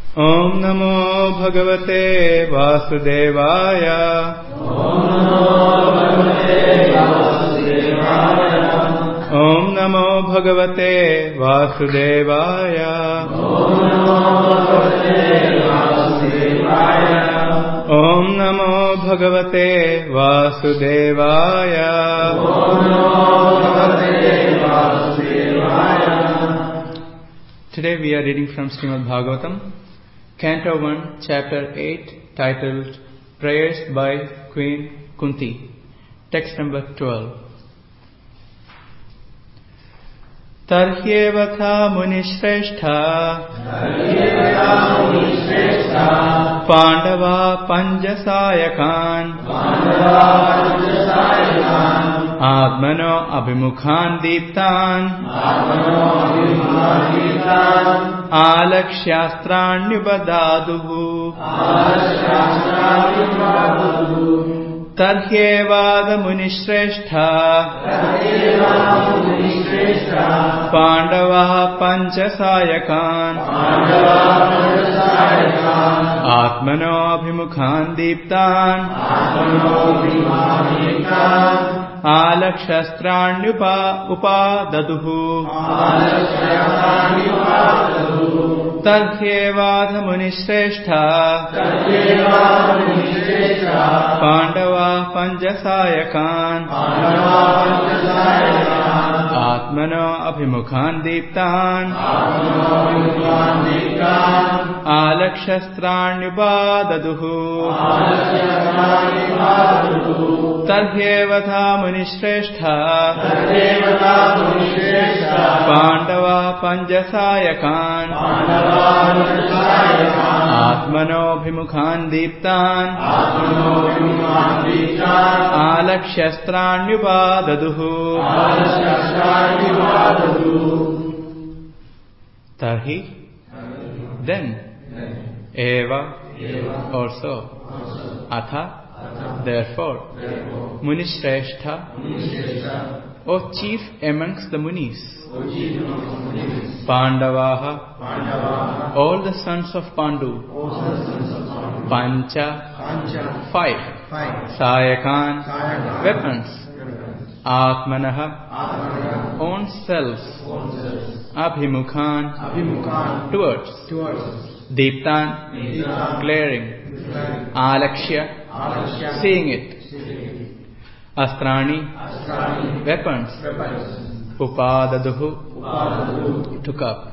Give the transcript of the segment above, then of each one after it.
Om Namo Bhagavate Vasudevaya. Om Namo Bhagavate Vasudevaya. Om Namo Bhagavate Vasudevaya. Om Namo Bhagavate Vasudevaya. Om Namo Bhagavate Vasudevaya. Om Namo Bhagavate Vasudevaya. Today we are reading from Srimad Bhagavatam, Canto 1, Chapter 8, titled Prayers by Queen Kunti. Text number 12. Tarhyevata Munishrestha Pandava Panjasayakan Atmano Abhimukhan Deeptan Alakshastranyubadaduhu Tarhyevada Munishrestha Pandava Panchasayakan Atmano Abhimukhan Deeptan Alakshastranyupadadahu Tarhyevada Munishrestha Pandava Panchasayakan Atmano Abhimukhan Deeptan Alakshastranyubadaduhu Tarhyevata Munishrestha Pandava Panchasayakan Atmano Abhimukhan Deeptan Alakshastranyubadaduhu Tarhi, then, Eva, also, Atha, therefore, Munishrestha, O chief amongst the Munis, Pandavaha, all the sons of Pandu, Pancha, 5, Sayakan, weapons, Atmanaha, own selves, Abhimukhan, towards, Deeptan, glaring, Alakshya, seeing it, Astrani, weapons, Upadaduhu, took up.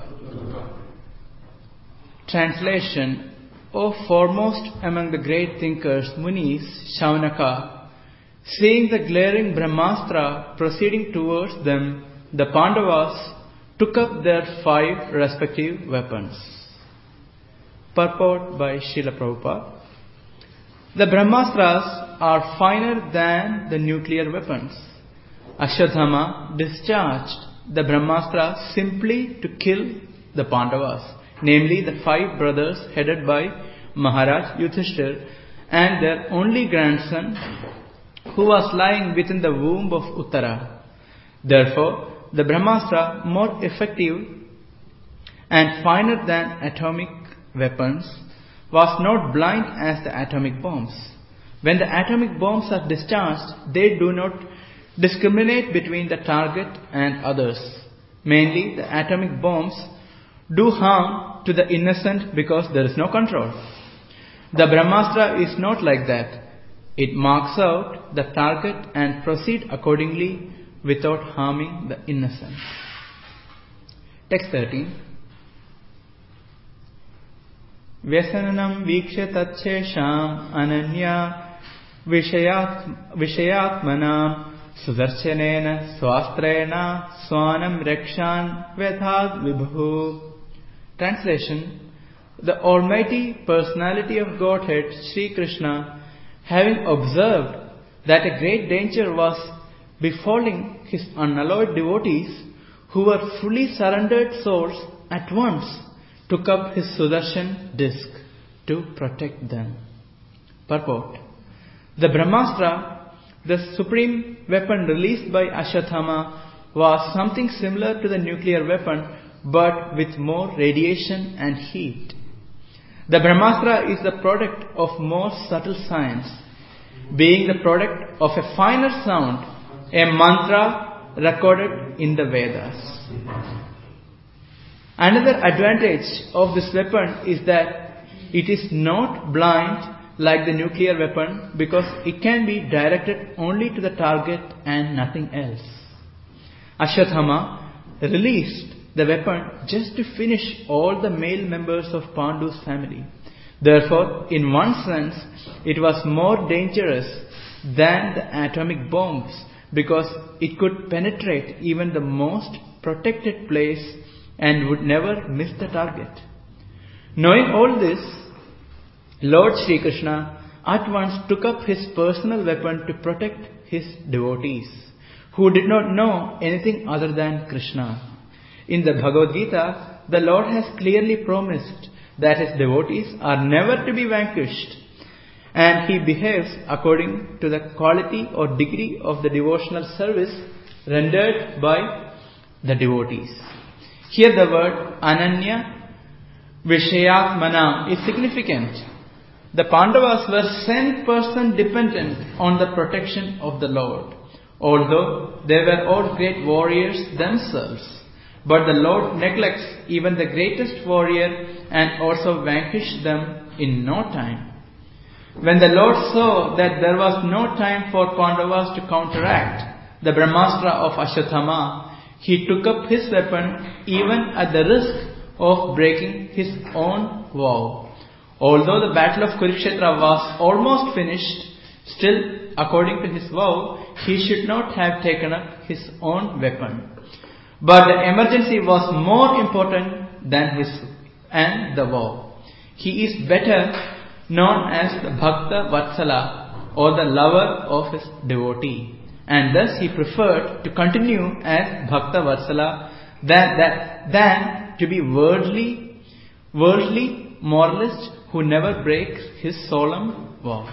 Translation: O foremost among the great thinkers, Munis, Shaunaka, seeing the glaring Brahmastra proceeding towards them, the Pandavas took up their 5 respective weapons. Purport by Srila Prabhupada. The Brahmastras are finer than the nuclear weapons. Ashwadhama discharged the Brahmastra simply to kill the Pandavas, namely the 5 brothers headed by Maharaj Yudhishthir and their only grandson, who was lying within the womb of Uttara. Therefore, the Brahmastra, more effective and finer than atomic weapons, was not blind as the atomic bombs. When the atomic bombs are discharged, they do not discriminate between the target and others. Mainly, the atomic bombs do harm to the innocent because there is no control. The Brahmastra is not like that. It marks out the target and proceeds accordingly without harming the innocent. Text 13. Vyasananam vikshya tatchesham ananya vishayatmanam sudarchanena swastrena swanam rekshan vedhad vibhu. Translation: the Almighty Personality of Godhead, Sri Krishna, having observed that a great danger was befalling his unalloyed devotees who were fully surrendered souls, at once took up his Sudarshan disc to protect them. Purport: the Brahmastra, the supreme weapon released by Ashwathama, was something similar to the nuclear weapon but with more radiation and heat. The Brahmastra is the product of more subtle science, being the product of a finer sound, a mantra recorded in the Vedas. Another advantage of this weapon is that it is not blind like the nuclear weapon, because it can be directed only to the target and nothing else. Ashwatthama released the weapon just to finish all the male members of Pandu's family. Therefore, in one sense, it was more dangerous than the atomic bombs, because it could penetrate even the most protected place and would never miss the target. Knowing all this, Lord Sri Krishna at once took up his personal weapon to protect his devotees, who did not know anything other than Krishna. In the Bhagavad Gita, the Lord has clearly promised that his devotees are never to be vanquished, and he behaves according to the quality or degree of the devotional service rendered by the devotees. Here the word Ananya Vishayatmana is significant. The Pandavas were 100% dependent on the protection of the Lord, although they were all great warriors themselves. But the Lord neglects even the greatest warrior and also vanquishes them in no time. When the Lord saw that there was no time for Pandavas to counteract the Brahmastra of Ashwatthama, he took up his weapon even at the risk of breaking his own vow. Although the battle of Kurukshetra was almost finished, still, according to his vow, he should not have taken up his own weapon. But the emergency was more important than his and the vow. He is better known as the Bhakta Vatsala, or the lover of his devotee, and thus he preferred to continue as Bhakta Vatsala than to be worldly moralist who never breaks his solemn vow.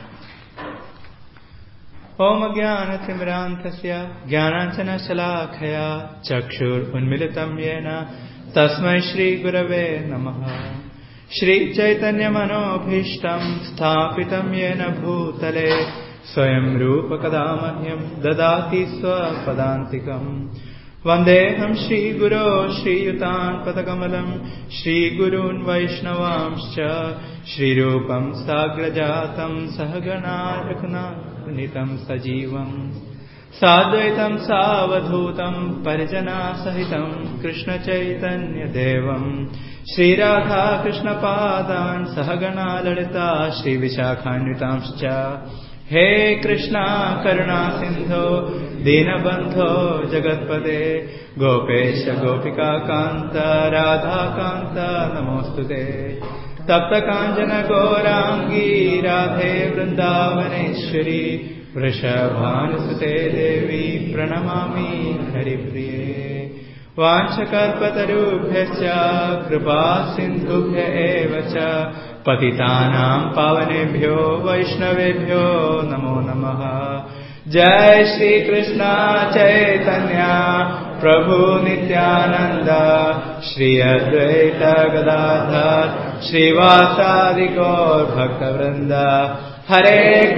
Om Jnanatimrantasya Jnananjana Shalakaya Chakshur Unmilitam Yena Tasmai Shri Gurave Namaha. Shri Chaitanya Manobhishtam Sthapitam Yena Bhutale Swayam Rupa Kadamahyam Dadati Swapadantikam. Vandeham Shri Guru Shri Yutan Padakamalam Shri Gurun Vaishnavamscha Shri Rupam Sagrajatam Sahagana Raghuna Nitam Sajivam Sadvaitam Savadhutam Parijana Sahitam Krishna Chaitanya Devam Shri Radha Krishna Padan Sahagana Lalita Shri Vishakhanvitamscha. He Krishna Karuna Sindho Dinabandho Jagatpade Gopesha Gopika Kanta Radha Kanta Namostute Tapta Kanjana Gaurangi Radhe Vrindavaneshwari Vrishabhanusute Devi Pranamami Haripriye Vanchakalpatarubhyascha Kripa Sindhubhya Evacha Patitanam Pavanebhyo Vaishnavebhyo Namo Namaha. Jai Shri Krishna Chaitanya Prabhu Nityananda Shri Advaita Gadadhar Shri Vasadi Gaur Bhakta Vrinda. Hare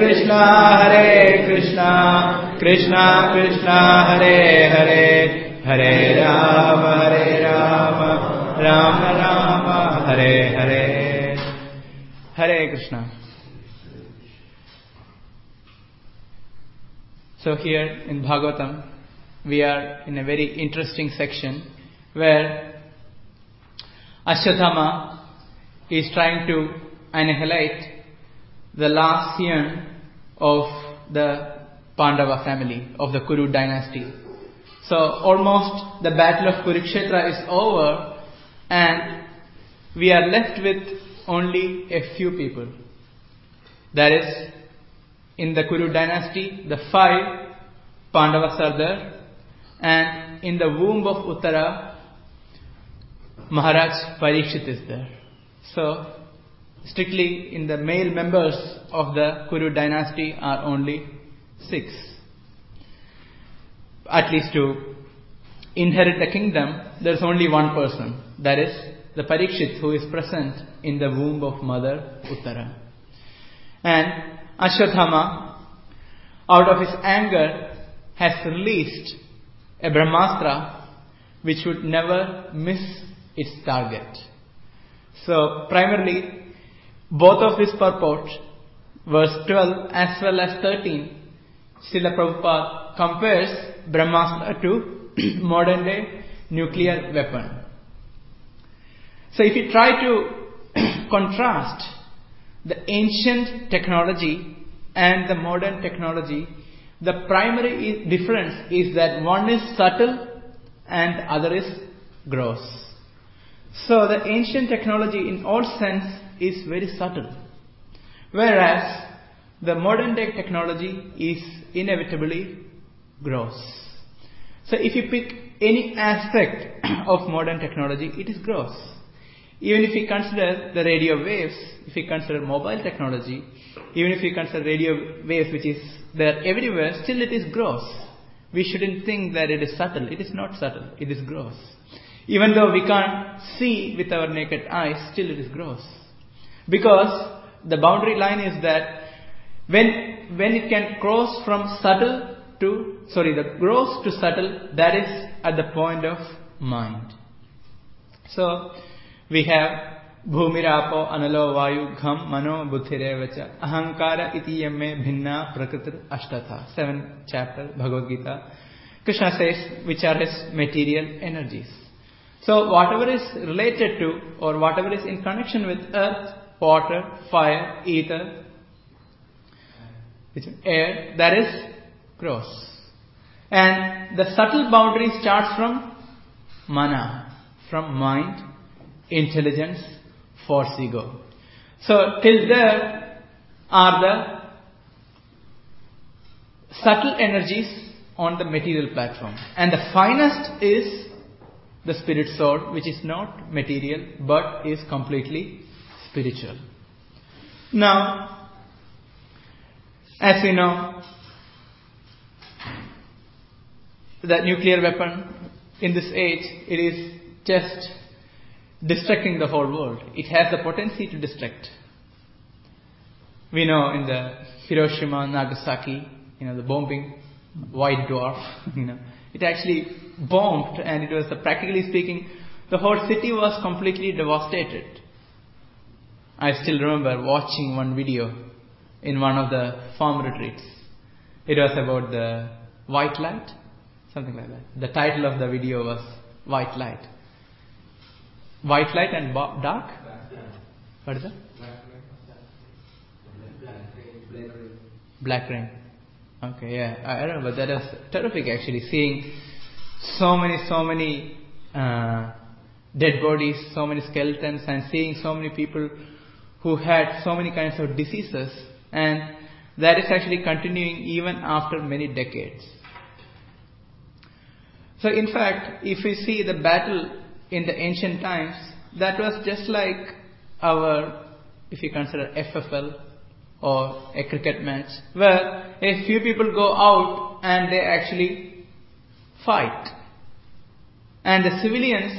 Krishna Krishna Krishna Hare Hare Hare Rama Rama Rama Hare Hare. Hare Krishna. So here in Bhagavatam, we are in a very interesting section where Ashwatthama is trying to annihilate the last scion of the Pandava family, of the Kuru dynasty. So almost the battle of Kurukshetra is over, and we are left with only a few people. That is, in the Kuru dynasty, the 5 Pandavas are there, and in the womb of Uttara, Maharaj Parikshit is there. So, strictly in the male members of the Kuru dynasty are only 6. At least to inherit the kingdom, there is only one person, that is the Parikshit who is present in the womb of Mother Uttara. And Ashwatthama, out of his anger, has released a Brahmastra which would never miss its target. So primarily, both of these purport, verse 12 as well as 13, Srila Prabhupada compares Brahmastra to modern day nuclear weapon. So if you try to contrast the ancient technology and the modern technology, the primary difference is that one is subtle and the other is gross. So the ancient technology in all sense is very subtle, whereas the modern day technology is inevitably gross. So if you pick any aspect of modern technology, it is gross. Even if you consider the radio waves, if you consider mobile technology, even if you consider radio waves which is there everywhere, still it is gross. We shouldn't think that it is subtle. It is not subtle. It is gross. Even though we can't see with our naked eyes, still it is gross. Because the boundary line is that when it can cross from the gross to subtle, that is at the point of mind. So we have Bhumirapo Analo Vayu Gham Mano Buddhirevacha Ahankara iti yamme bhinna prakritir ashtatha. 7th chapter Bhagavad Gita. Krishna says which are his material energies. So whatever is related to or whatever is in connection with earth, water, fire, ether, air, that is gross. And the subtle boundary starts from mana, from mind, intelligence, force ego. So till there are the subtle energies on the material platform. And the finest is the spirit soul, which is not material but is completely spiritual. Now, as we know, the nuclear weapon in this age, it is just destructing the whole world. It has the potency to destruct. We know in the Hiroshima, Nagasaki, the bombing, white dwarf, it actually bombed, and it was, practically speaking, the whole city was completely devastated. I still remember watching one video in one of the farm retreats. It was about the white light, something like that. The title of the video was White Light. White light and dark? What is that? Black rain. Okay, yeah. I remember that was terrific actually, seeing so many dead bodies, so many skeletons, and seeing so many people who had so many kinds of diseases, and that is actually continuing even after many decades. So in fact, if we see the battle in the ancient times, that was just like if you consider FFL or a cricket match, where a few people go out and they actually fight. And the civilians,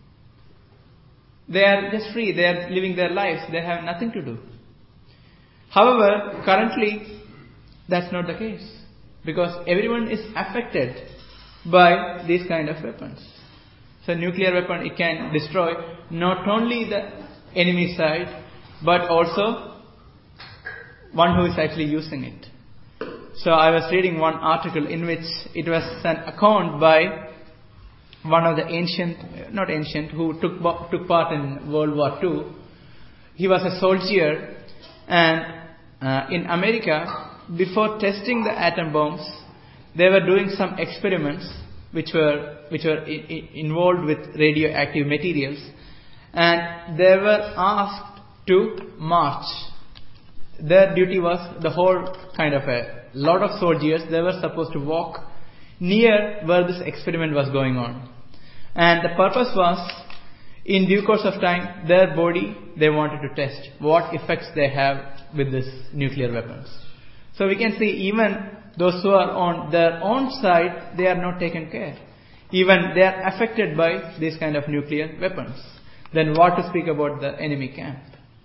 they are just free, they are living their lives, they have nothing to do. However, currently, that's not the case, because everyone is affected by these kind of weapons. So nuclear weapon, it can destroy not only the enemy side, but also one who is actually using it. So I was reading one article in which it was an account by one of the who took part in World War II. He was a soldier, and in America, before testing the atom bombs, they were doing some experiments which were involved with radioactive materials, and they were asked to march. Their duty was the whole kind of a lot of soldiers, they were supposed to walk near where this experiment was going on. And the purpose was, in due course of time, their body, they wanted to test what effects they have with this nuclear weapons. So we can see even those who are on their own side, they are not taken care. Even they are affected by these kind of nuclear weapons. then what to speak about the enemy camp?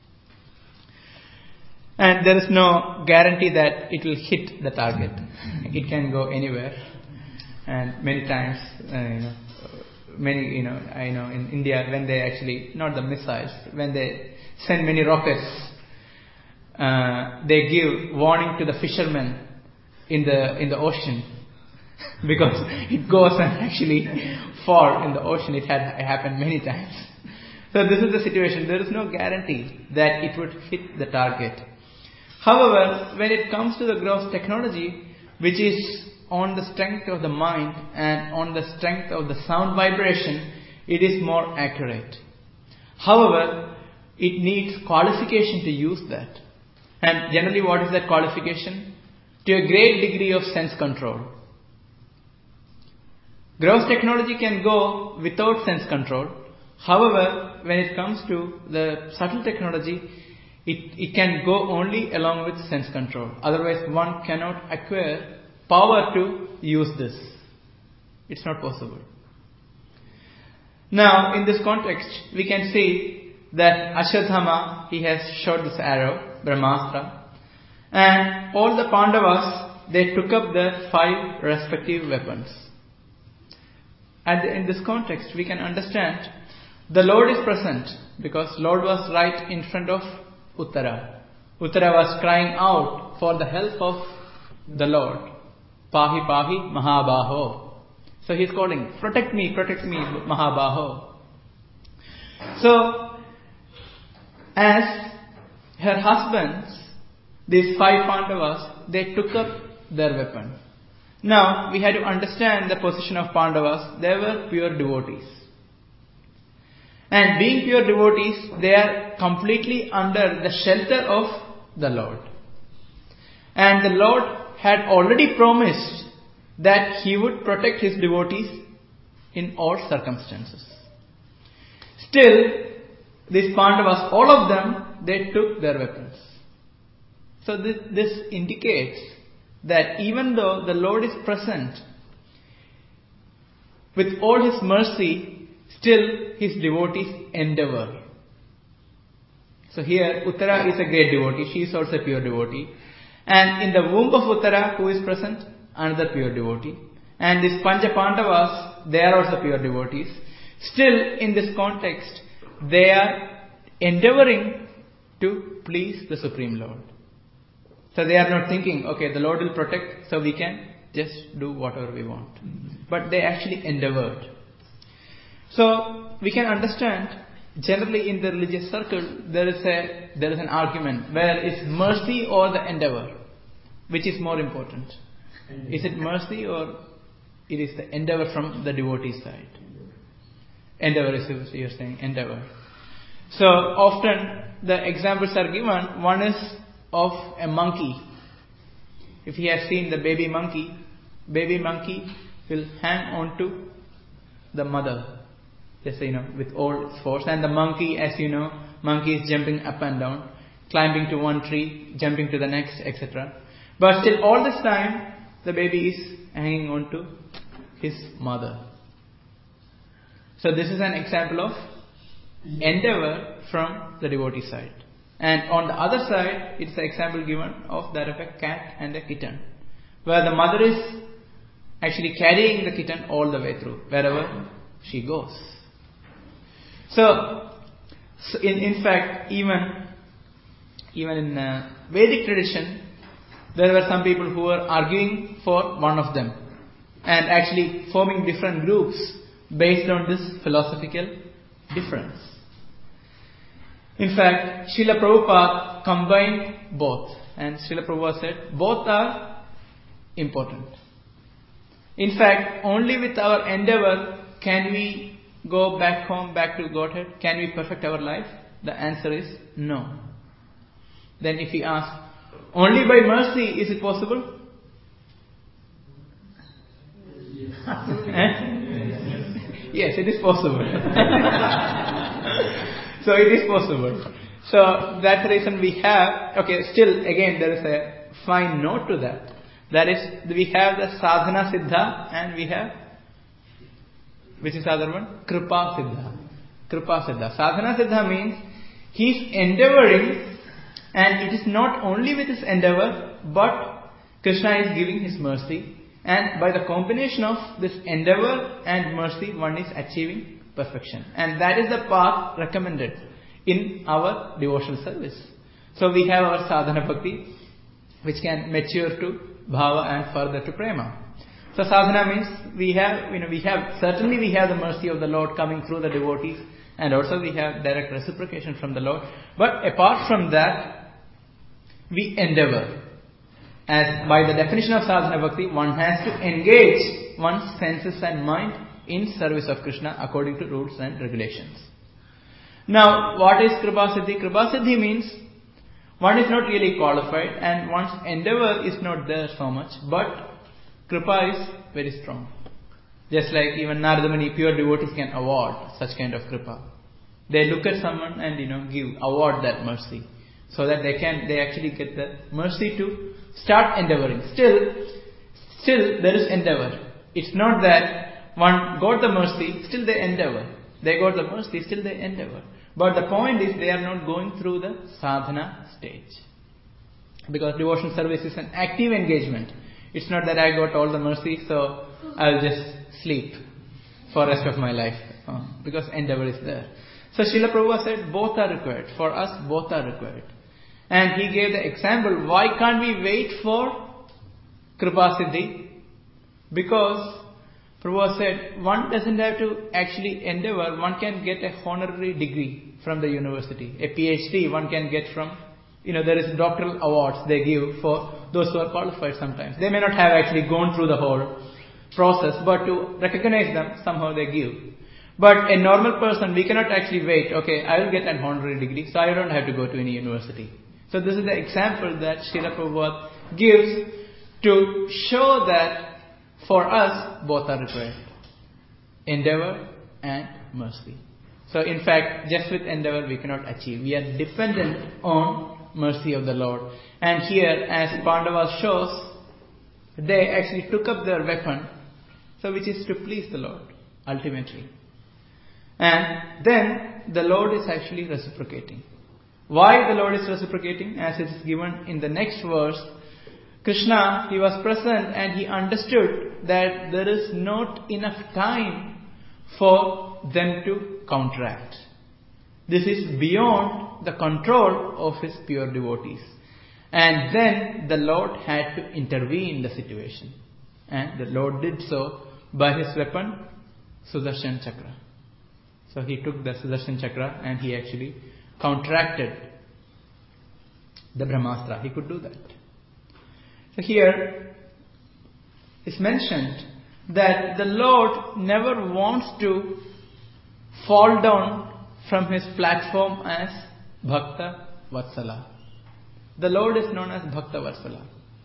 And there is no guarantee that it will hit the target. It can go anywhere. And many times, I know in India, when they actually, not the missiles, when they send many rockets, they give warning to the fishermen in the ocean, because it goes and actually fall in the ocean. It happened many times. So this is the situation. There is no guarantee that it would hit the target. However, when it comes to the gross technology, which is on the strength of the mind and on the strength of the sound vibration, it is more accurate. However, it needs qualification to use that. And generally, what is that qualification? To a great degree of sense control. Gross technology can go without sense control. However, when it comes to the subtle technology, it can go only along with sense control. Otherwise, one cannot acquire power to use this. It's not possible. Now, in this context, we can see that Ashwadhama, he has shot this arrow, Brahmastra, and all the Pandavas, they took up their 5 respective weapons. And in this context, we can understand the Lord is present, because Lord was right in front of Uttara. Uttara was crying out for the help of the Lord. Pahi Pahi Mahabaho. So he is calling, protect me, Mahabaho. So, as her husbands, these 5 Pandavas, they took up their weapon. Now, we had to understand the position of Pandavas. They were pure devotees. And being pure devotees, they are completely under the shelter of the Lord. And the Lord had already promised that He would protect His devotees in all circumstances. Still, these Pandavas, all of them, they took their weapons. So this indicates that even though the Lord is present, with all His mercy, still His devotees endeavor. So here, Uttara is a great devotee. She is also a pure devotee. And in the womb of Uttara, who is present? Another pure devotee. And these Pancha Pandavas, they are also pure devotees. Still, in this context, they are endeavoring to please the Supreme Lord. So they are not thinking, okay, the Lord will protect, so we can just do whatever we want. But they actually endeavored. So we can understand, generally in the religious circle, there is an argument where is mercy or the endeavor, which is more important? Is it mercy or it is the endeavor from the devotee side? Endeavor is what you are saying, endeavor. So often the examples are given. One is of a monkey. If he has seen the baby monkey will hang on to the mother, just with all its force. And the monkey, as you know, monkey is jumping up and down, climbing to one tree, jumping to the next, etc. But still, all this time, the baby is hanging on to his mother. So this is an example of endeavor from the devotee side. And on the other side, it's an example given of that of a cat and a kitten, where the mother is actually carrying the kitten all the way through, wherever she goes. So in fact, even in Vedic tradition, there were some people who were arguing for one of them, and actually forming different groups based on this philosophical difference. In fact, Srila Prabhupada combined both, and Srila Prabhupada said both are important. In fact, only with our endeavor can we go back home, back to Godhead. Can we perfect our life? The answer is no. Then if we ask, only by mercy is it possible? Yes, it is possible. So it is possible. So that's the reason we have, still again there is a fine note to that. That is, we have the sadhana siddha and we have, which is the other one? Kripa siddha. Kripa Siddha. Sadhana Siddha means he is endeavoring, and it is not only with his endeavor, but Krishna is giving his mercy, and by the combination of this endeavor and mercy, one is achieving perfection. And that is the path recommended in our devotional service. So we have our sadhana bhakti, which can mature to bhava and further to prema. So sadhana means we have the mercy of the Lord coming through the devotees, and also we have direct reciprocation from the Lord. But apart from that, we endeavor. As by the definition of sadhana bhakti, one has to engage one's senses and mind in service of Krishna according to rules and regulations. Now, what is Kripa Siddhi? Kripa Siddhi means one is not really qualified and one's endeavor is not there so much, but Kripa is very strong. Just like even Narada Muni, pure devotees can award such kind of Kripa. They look at someone and award that mercy, so that they actually get the mercy to start endeavoring. Still there is endeavor. It's not that one got the mercy, still they endeavor. They got the mercy, still they endeavor. But the point is, they are not going through the sadhana stage. Because devotional service is an active engagement. It's not that I got all the mercy, so I'll just sleep for the rest of my life. Because endeavor is there. So Srila Prabhupada said, both are required. For us, both are required. And he gave the example, why can't we wait for Kripa Siddhi? Because Prabhupada said, one doesn't have to actually endeavor, one can get a honorary degree from the university. A PhD one can get from, there is doctoral awards they give for those who are qualified sometimes. They may not have actually gone through the whole process, but to recognize them, somehow they give. But a normal person, we cannot actually wait, okay, I will get an honorary degree, so I don't have to go to any university. So this is the example that Srila Prabhupada gives to show that for us, both are required. Endeavor and mercy. So in fact, just with endeavor we cannot achieve. We are dependent on mercy of the Lord. And here, as Pandavas shows, they actually took up their weapon, so which is to please the Lord, ultimately. And then the Lord is actually reciprocating. Why the Lord is reciprocating? As it is given in the next verse, Krishna, he was present and he understood that there is not enough time for them to counteract. This is beyond the control of his pure devotees. And then the Lord had to intervene in the situation. And the Lord did so by his weapon, Sudarshan Chakra. So he took the Sudarshan Chakra and he actually counteracted the Brahmastra. He could do that. So here it's mentioned that the Lord never wants to fall down from his platform as Bhakta Vatsala. The Lord is known as Bhakta Vatsala.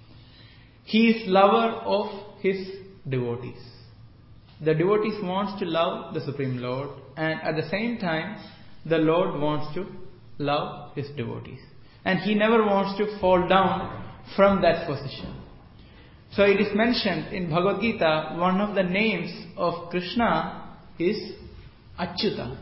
He is lover of his devotees. The devotees wants to love the Supreme Lord, and at the same time the Lord wants to love his devotees. And he never wants to fall down from that position. So it is mentioned in Bhagavad Gita, one of the names of Krishna is Achyuta.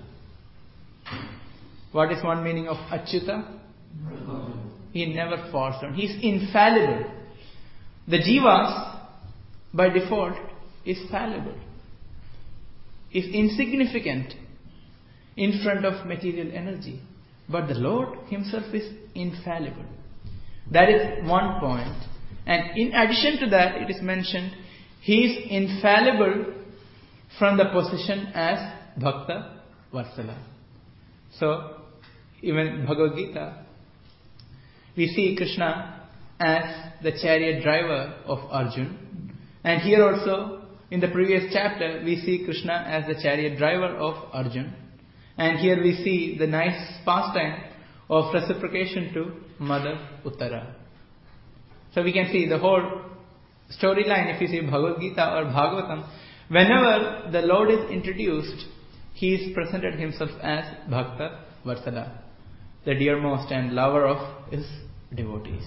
What is one meaning of Achyuta? He never falls down. He is infallible. The jivas, by default, is fallible, is insignificant in front of material energy. But the Lord himself is infallible. That is one point. And in addition to that, it is mentioned, he is infallible from the position as Bhakta Vatsala. So, even in Bhagavad Gita, we see Krishna as the chariot driver of Arjun. And here also, in the previous chapter, we see Krishna as the chariot driver of Arjun. And here we see the nice pastime of reciprocation to Mother Uttara. So we can see the whole storyline, if you see Bhagavad Gita or Bhagavatam, whenever the Lord is introduced, he is presented himself as Bhakta Vatsala, the dearmost and lover of his devotees.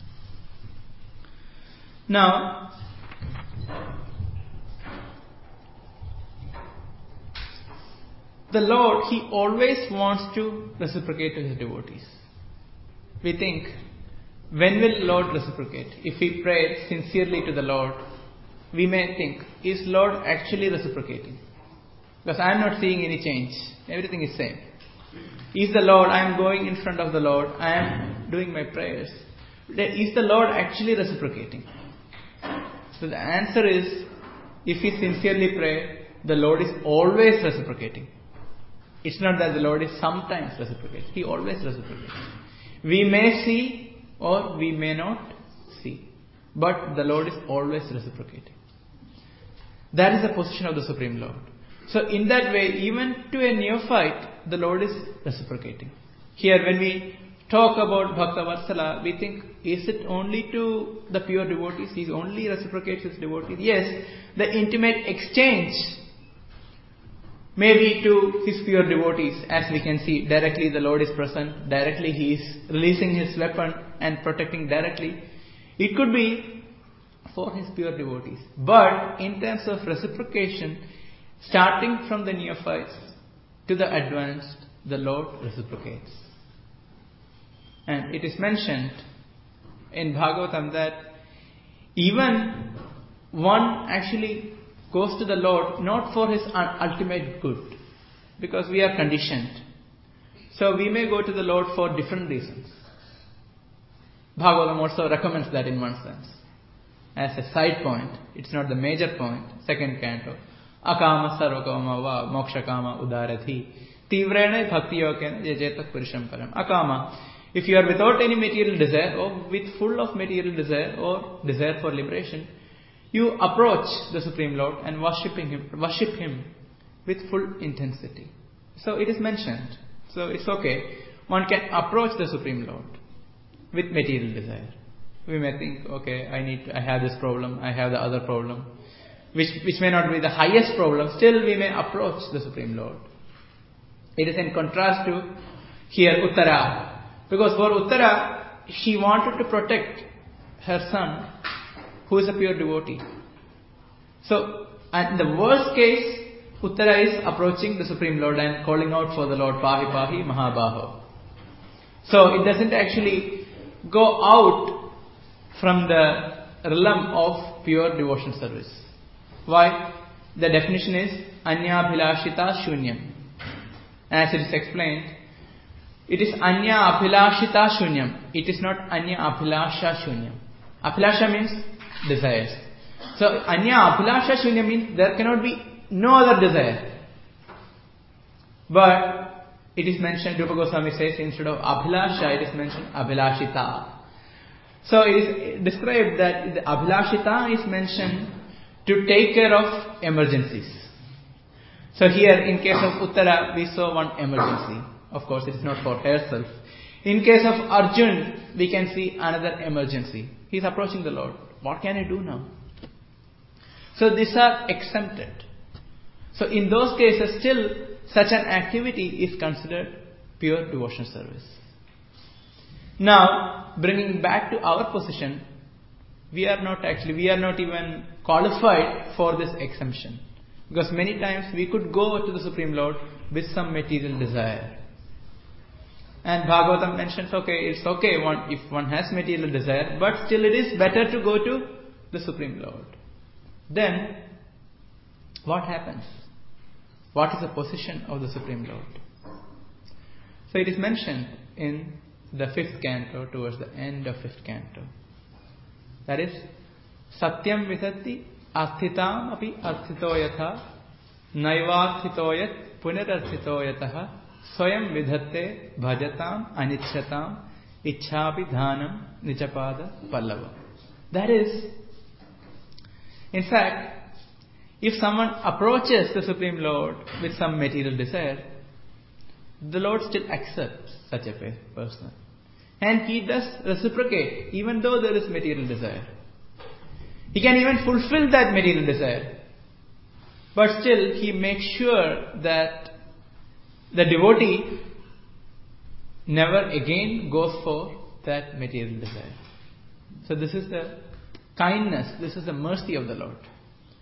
Now, the Lord, He always wants to reciprocate to His devotees. We think, when will Lord reciprocate? If we pray sincerely to the Lord, we may think, is Lord actually reciprocating? Because I am not seeing any change. Everything is same. Is the Lord, I am going in front of the Lord, I am doing my prayers. Is the Lord actually reciprocating? So the answer is, if we sincerely pray, the Lord is always reciprocating. It's not that the Lord is sometimes reciprocating. He always reciprocates. We may see or we may not see. But the Lord is always reciprocating. That is the position of the Supreme Lord. So in that way, even to a neophyte, the Lord is reciprocating. Here when we talk about Bhakta Vatsala, we think, is it only to the pure devotees? He only reciprocates his devotees. Yes, the intimate exchange may be to his pure devotees. As we can see, directly the Lord is present. Directly he is releasing his weapon and protecting directly. It could be for his pure devotees. But in terms of reciprocation, starting from the neophytes to the advanced, the Lord reciprocates. And it is mentioned in Bhagavatam that even one actually goes to the Lord not for his ultimate good, because we are conditioned. So we may go to the Lord for different reasons. Bhagavatam also recommends that in one sense. As a side point, it's not the major point, second canto. Akama sarvakama va mokshakama udarathi tivrena bhakti yogena jejetak purisham param. Akama. If you are without any material desire or with full of material desire or desire for liberation, you approach the Supreme Lord and worship Him with full intensity. So it is mentioned. So it's okay. One can approach the Supreme Lord with material desire. We may think, okay, I have this problem, I have the other problem, which may not be the highest problem. Still we may approach the Supreme Lord. It is in contrast to here Uttara. Because for Uttara, she wanted to protect her son, who is a pure devotee. So, in the worst case, Uttara is approaching the Supreme Lord and calling out for the Lord, Pahi Pahi Mahabaho. So, it doesn't actually go out from the realm of pure devotional service. Why? The definition is Anya Bhilashita Shunyam. As it is explained, it is Anya Abhilashita Shunyam. It is not Anya Abhilasha Shunyam. Abhilasha means desires. So Anya Abhilasha Shunyam means there cannot be no other desire. But it is mentioned, Rupa Goswami says, instead of Abhilasha, it is mentioned Abhilashita. So it is described that the Abhilashita is mentioned to take care of emergencies. So here in case of Uttara, we saw one emergency. Of course, it is not for herself. In case of Arjun, we can see another emergency. He is approaching the Lord. What can I do now? So these are exempted. So in those cases, still such an activity is considered pure devotional service. Now, bringing back to our position, we are not even qualified for this exemption. Because many times we could go to the Supreme Lord with some material desire. And Bhagavatam mentions, it's okay if one has material desire, but still it is better to go to the Supreme Lord. Then, what happens? What is the position of the Supreme Lord? So it is mentioned in the 5th canto, towards the end of 5th canto. That is, Satyam Vidhati Arthitam api arthito yatha naivarthito yat punararthito yataha Swayam vidhatte bhajatam anichyatam ichhapi dhanam nichapada pallava. That is, in fact, if someone approaches the Supreme Lord with some material desire, the Lord still accepts such a person. And He does reciprocate, even though there is material desire. He can even fulfill that material desire. But still, He makes sure that the devotee never again goes for that material desire. So this is the kindness, this is the mercy of the Lord.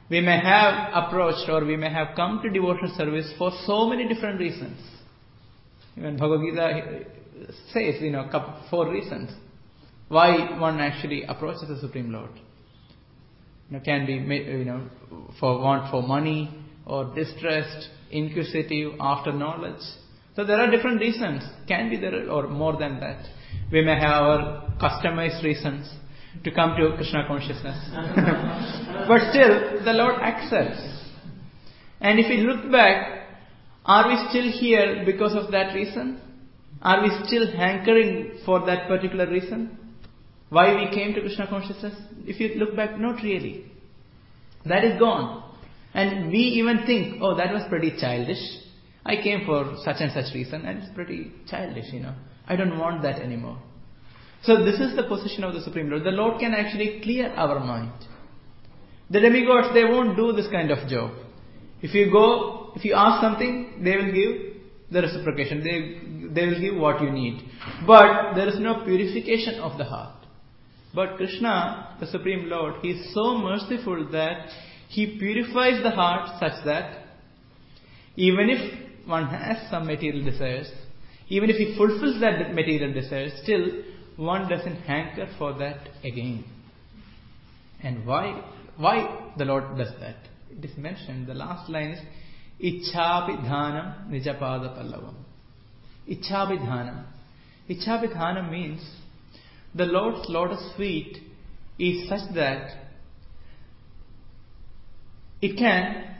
we may have approached or we may have come to devotional service for so many different reasons. Even Bhagavad Gita says, 4 reasons why one actually approaches the Supreme Lord. Can be, for money, or distressed, inquisitive, after knowledge. So there are different reasons. Can be there or more than that. We may have our customized reasons to come to Krishna consciousness. But still, the Lord accepts. And if we look back, are we still here because of that reason? Are we still hankering for that particular reason? Why we came to Krishna consciousness? If you look back, not really. That is gone. And we even think, oh, that was pretty childish. I came for such and such reason and it's pretty childish, I don't want that anymore. So this is the position of the Supreme Lord. The Lord can actually clear our mind. The demigods, they won't do this kind of job. If you ask something, they will give the reciprocation. They will give what you need. But there is no purification of the heart. But Krishna, the Supreme Lord, He is so merciful that He purifies the heart such that even if one has some material desires, even if he fulfills that material desires, still one doesn't hanker for that again. And why the Lord does that? It is mentioned, the last line is Ichhabidhanam Nijapada Pallavam. Ichhabidhanam. Ichhabidhanam means the Lord's lotus feet is such that it can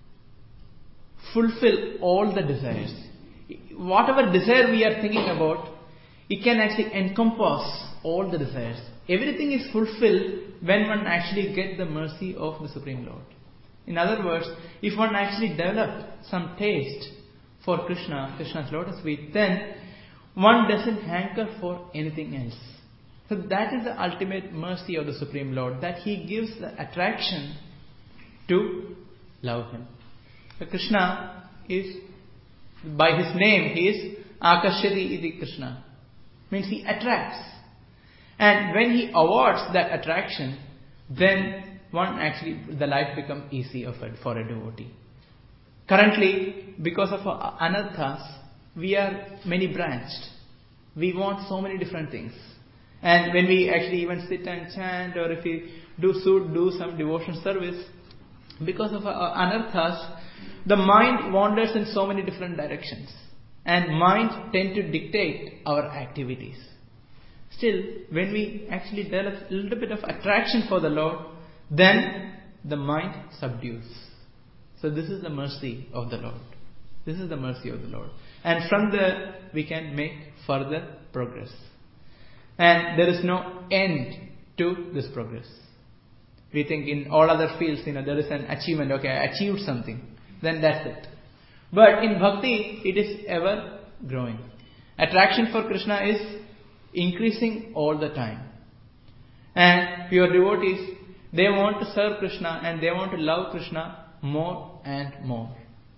fulfill all the desires. Whatever desire we are thinking about, it can actually encompass all the desires. Everything is fulfilled when one actually gets the mercy of the Supreme Lord. In other words, if one actually developed some taste for Krishna's lotus feet, then one doesn't hanker for anything else. So that is the ultimate mercy of the Supreme Lord, that He gives the attraction to love Him. So Krishna is, by His name, He is Akashyati iti Krishna. Means He attracts. And when He awards that attraction, then the life becomes easy for a devotee. Currently, because of our anarthas, we are many branched. We want so many different things. And when we actually even sit and chant, or if we do some devotion service, because of our anarthas, the mind wanders in so many different directions. And mind tend to dictate our activities. Still, when we actually develop a little bit of attraction for the Lord, then the mind subdues. So this is the mercy of the Lord. This is the mercy of the Lord. And from there, we can make further progress. And there is no end to this progress. We think in all other fields, there is an achievement. Okay, I achieved something. Then that's it. But in bhakti, it is ever growing. Attraction for Krishna is increasing all the time. And pure devotees, they want to serve Krishna and they want to love Krishna more and more.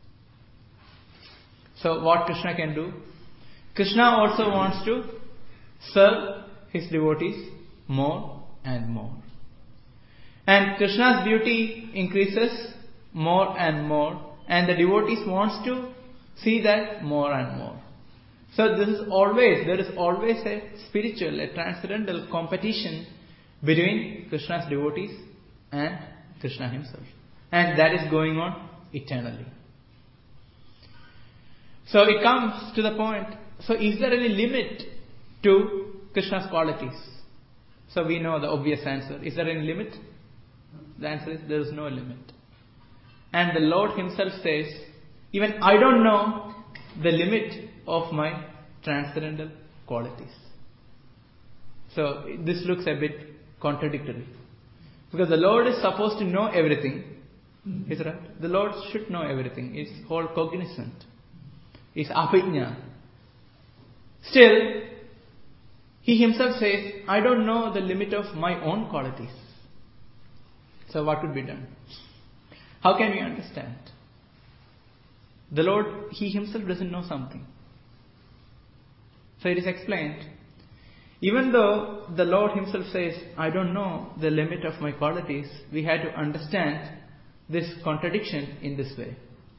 So what Krishna can do? Krishna also wants to serve His devotees more and more. And Krishna's beauty increases more and more. And the devotees wants to see that more and more. So there is always a spiritual, a transcendental competition between Krishna's devotees and Krishna Himself. And that is going on eternally. So it comes to the point, so is there any limit to Krishna's qualities? So we know the obvious answer. Is there any limit? The answer is there is no limit. And the Lord Himself says, even I don't know the limit of my transcendental qualities. So this looks a bit contradictory. Because the Lord is supposed to know everything. Is that right? The Lord should know everything. He's whole cognizant. He's abhijna. Still, He Himself says, I don't know the limit of my own qualities. So what could be done? How can we understand? The Lord, He Himself doesn't know something. So it is explained, even though the Lord Himself says, I don't know the limit of my qualities, we had to understand this contradiction in this way.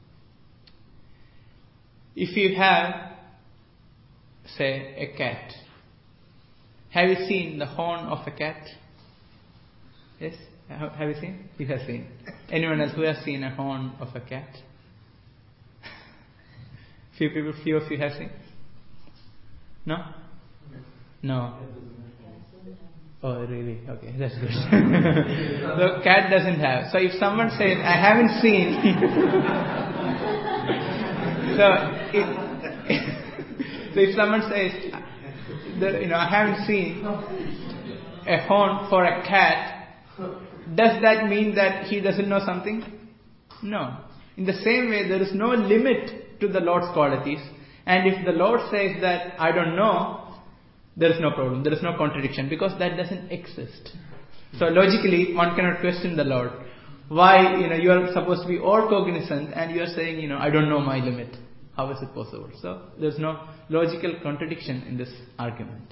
If you have, say, a cat, have you seen the horn of a cat? Yes? Have you seen? You have seen. Anyone else who has seen a horn of a cat? Few of you have seen? No? No. Oh, really? Okay, that's good. The cat doesn't have. So if someone says, I haven't seen, so if someone says, I haven't seen a horn for a cat, does that mean that he doesn't know something? No. In the same way, there is no limit to the Lord's qualities. And if the Lord says that I don't know, there is no problem. There is no contradiction because that doesn't exist. So logically, one cannot question the Lord. Why, you are supposed to be all cognizant and you are saying, I don't know my limit. How is it possible? So there's no logical contradiction in this argument.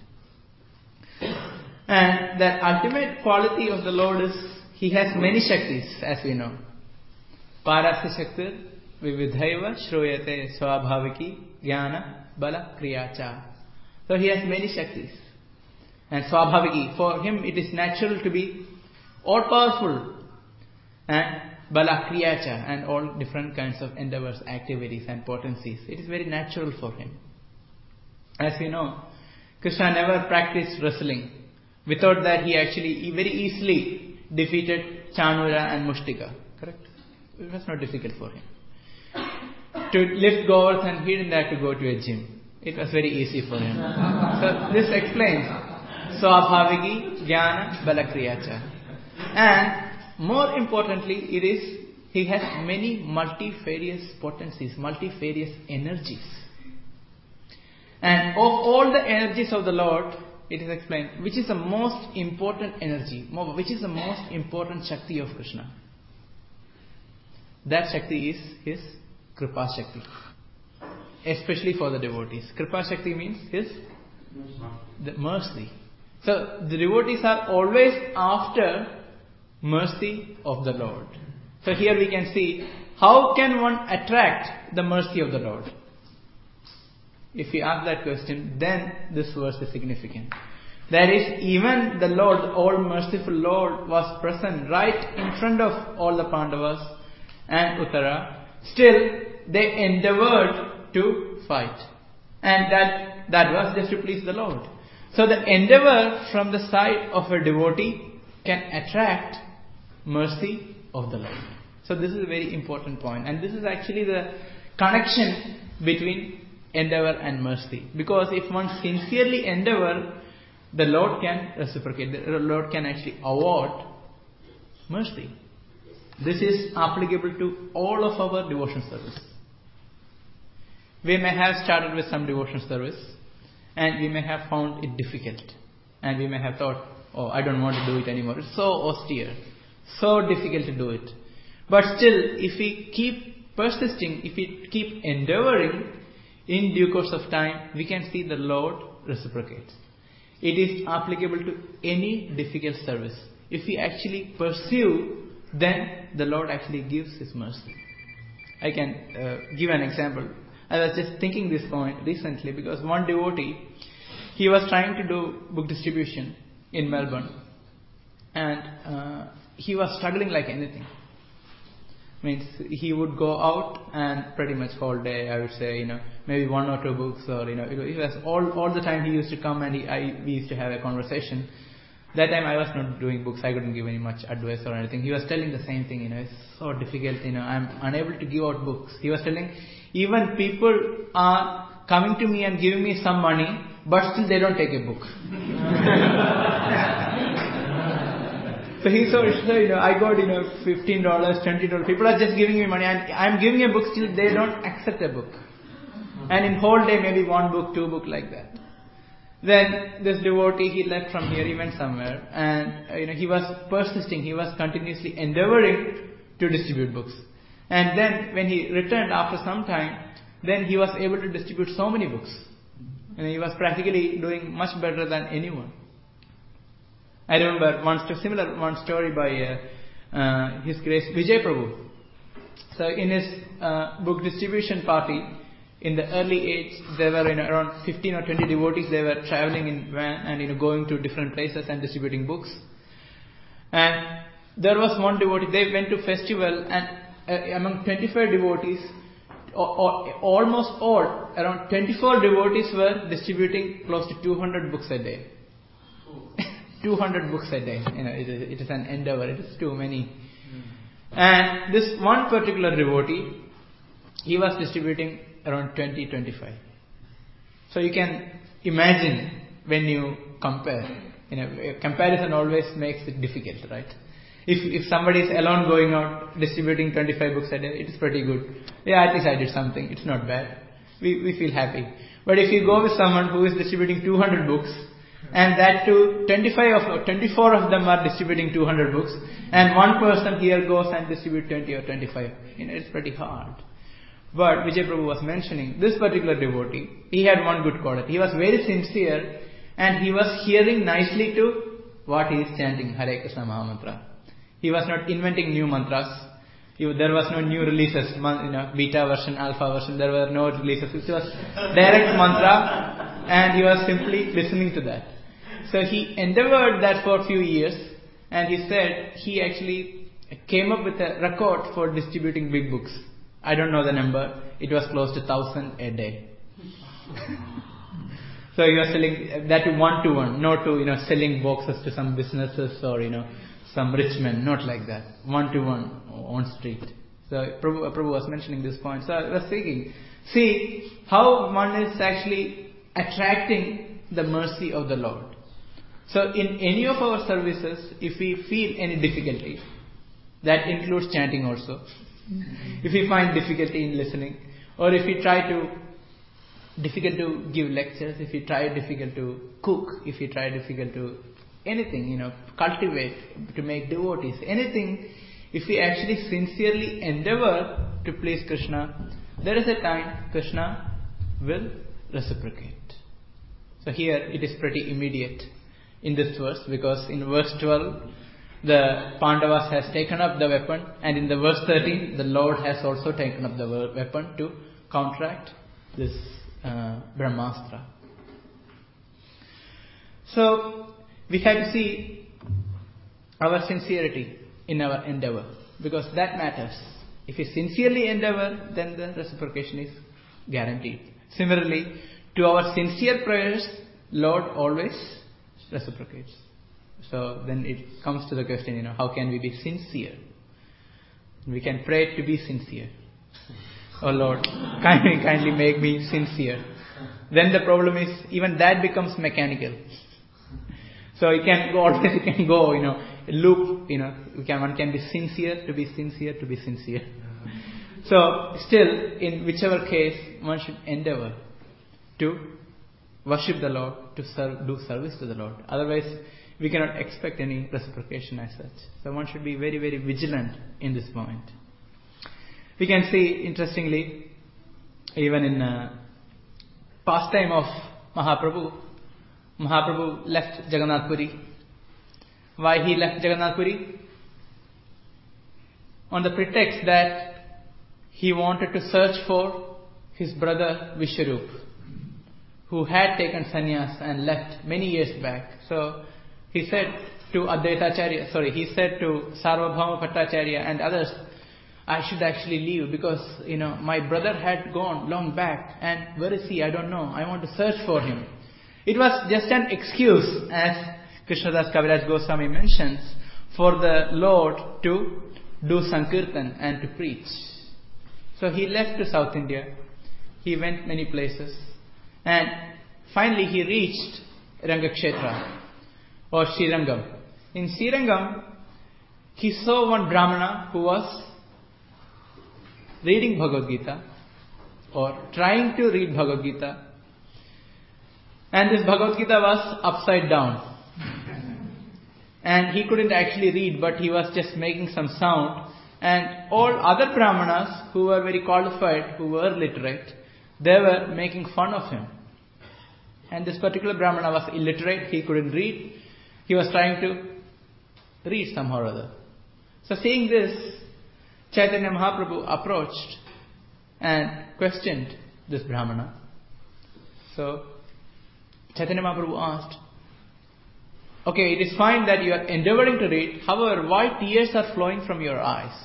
And that ultimate quality of the Lord is He has many Shaktis, as we know. Parasya Shaktir Vividhaiva Shruyate Swabhaviki Jnana Bala Kriyacha. So He has many Shaktis. And Swabhaviki, for Him it is natural to be all powerful. And Bala Kriyacha, and all different kinds of endeavors, activities and potencies. It is very natural for Him. As we know, Krishna never practiced wrestling. Without that, He actually very easily defeated Chanura and Mushtika. Correct? It was not difficult for Him. To lift Govardhan, He didn't have to go to a gym. It was very easy for Him. So this explains Swabhaviki Jnana Balakriyacha. And more importantly, He has many multifarious potencies, multifarious energies. And of all the energies of the Lord, it is explained, which is the most important energy, which is the most important Shakti of Krishna. That Shakti is His Kripa Shakti. Especially for the devotees. Kripa Shakti means His the mercy. So the devotees are always after mercy of the Lord. So here we can see, how can one attract the mercy of the Lord? If we ask that question, then this verse is significant. That is, even the Lord, the all-merciful Lord, was present right in front of all the Pandavas and Uttara. Still, they endeavored to fight. And that was just to please the Lord. So the endeavor from the side of a devotee can attract mercy of the Lord. So this is a very important point. And this is actually the connection between endeavor and mercy. Because if one sincerely endeavor, the Lord can reciprocate. The Lord can actually award mercy. This is applicable to all of our devotion service. We may have started with some devotion service and we may have found it difficult. And we may have thought, oh, I don't want to do it anymore. It's so austere, so difficult to do it. But still, if we keep persisting, if we keep endeavoring, in due course of time, we can see the Lord reciprocates. It is applicable to any difficult service. If we actually pursue, then the Lord actually gives His mercy. I can give an example. I was just thinking this point recently because one devotee, he was trying to do book distribution in Melbourne. And he was struggling like anything. Means he would go out and pretty much whole day, I would say, maybe one or two books, or it was all the time he used to come and we used to have a conversation. That time I was not doing books, I couldn't give any much advice or anything. He was telling the same thing, it's so difficult, I'm unable to give out books. He was telling, even people are coming to me and giving me some money, but still they don't take a book. So he said, I got, $15, $20. People are just giving me money and I'm giving a book, still they don't accept a book. And in whole day, maybe one book, two book like that. Then this devotee, he left from here, he went somewhere and, he was persisting, he was continuously endeavoring to distribute books. And then when he returned after some time, then he was able to distribute so many books. And he was practically doing much better than anyone. I remember one story by His Grace Vijay Prabhu. So in his book distribution party, in the early age, there were around 15 or 20 devotees. They were traveling in van and going to different places and distributing books. And there was one devotee. They went to festival, and among 25 devotees, almost all, around 24 devotees were distributing close to 200 books a day. 200 books a day. It is an endeavor. It is too many. And this one particular devotee, he was distributing around 20-25. So you can imagine when you compare. Comparison always makes it difficult, right? If somebody is alone going out distributing 25 books a day, it is pretty good. Yeah, at least I did something. It's not bad. We feel happy. But if you go with someone who is distributing 200 books, and that too 24 of them are distributing 200 books, and one person here goes and distributes 20 or 25, it's pretty hard. But Vijay Prabhu was mentioning this particular devotee. He had one good quality. He was very sincere, and he was hearing nicely to what he is chanting, Hare Krishna Mahamantra. He was not inventing new mantras. There was no new releases, beta version, alpha version. There were no releases. It was direct mantra, and he was simply listening to that. So he endeavored that for a few years, and he said he actually came up with a record for distributing big books. I don't know the number. It was close to 1,000 a day. So he was selling that to one-to-one, not to selling boxes to some businesses or some rich men, not like that. One-to-one on street. So Prabhu was mentioning this point. So I was thinking, see how one is actually attracting the mercy of the Lord. So in any of our services, if we feel any difficulty, that includes chanting also. If we find difficulty in listening, or if we try difficult to give lectures, if we try difficult to cook, if we try difficult to anything, cultivate, to make devotees, anything, if we actually sincerely endeavor to please Krishna, there is a time Krishna will reciprocate. So here it is pretty immediate in this verse, because in verse 12 the Pandavas has taken up the weapon, and in the verse 13 the Lord has also taken up the weapon to counteract this Brahmastra. So we have to see our sincerity in our endeavor, because that matters. If we sincerely endeavor, then the reciprocation is guaranteed. Similarly, to our sincere prayers, Lord always reciprocates. So then it comes to the question, how can we be sincere? We can pray to be sincere. Oh Lord, kindly make me sincere. Then the problem is, even that becomes mechanical. So it can go, a loop, one can be sincere to be sincere to be sincere. So still, in whichever case, one should endeavor to worship the Lord, to do service to the Lord. Otherwise, we cannot expect any reciprocation as such. So one should be very, very vigilant in this point. We can see, interestingly, even in pastime of Mahaprabhu left Jagannath Puri. Why he left Jagannath Puri? On the pretext that he wanted to search for his brother Vishwarup, who had taken sannyas and left many years back. So he said to he said to Sarvabhauma Bhattacharya and others, I should actually leave because, my brother had gone long back, and where is he? I don't know. I want to search for him. It was just an excuse, as Krishnadas Kaviraj Goswami mentions, for the Lord to do Sankirtan and to preach. So he left to South India. He went many places, and finally he reached Rangakshetra or Srirangam. In Srirangam, he saw one Brahmana who was reading Bhagavad Gita or trying to read Bhagavad Gita, and this Bhagavad Gita was upside down. And he couldn't actually read, but he was just making some sound. And all other Brahmanas who were very qualified, who were literate, they were making fun of him. And this particular Brahmana was illiterate, he couldn't read. He was trying to read somehow or other. So seeing this, Chaitanya Mahaprabhu approached and questioned this Brahmana. So Chaitanya Mahaprabhu asked, okay, it is fine that you are endeavoring to read, however, why tears are flowing from your eyes?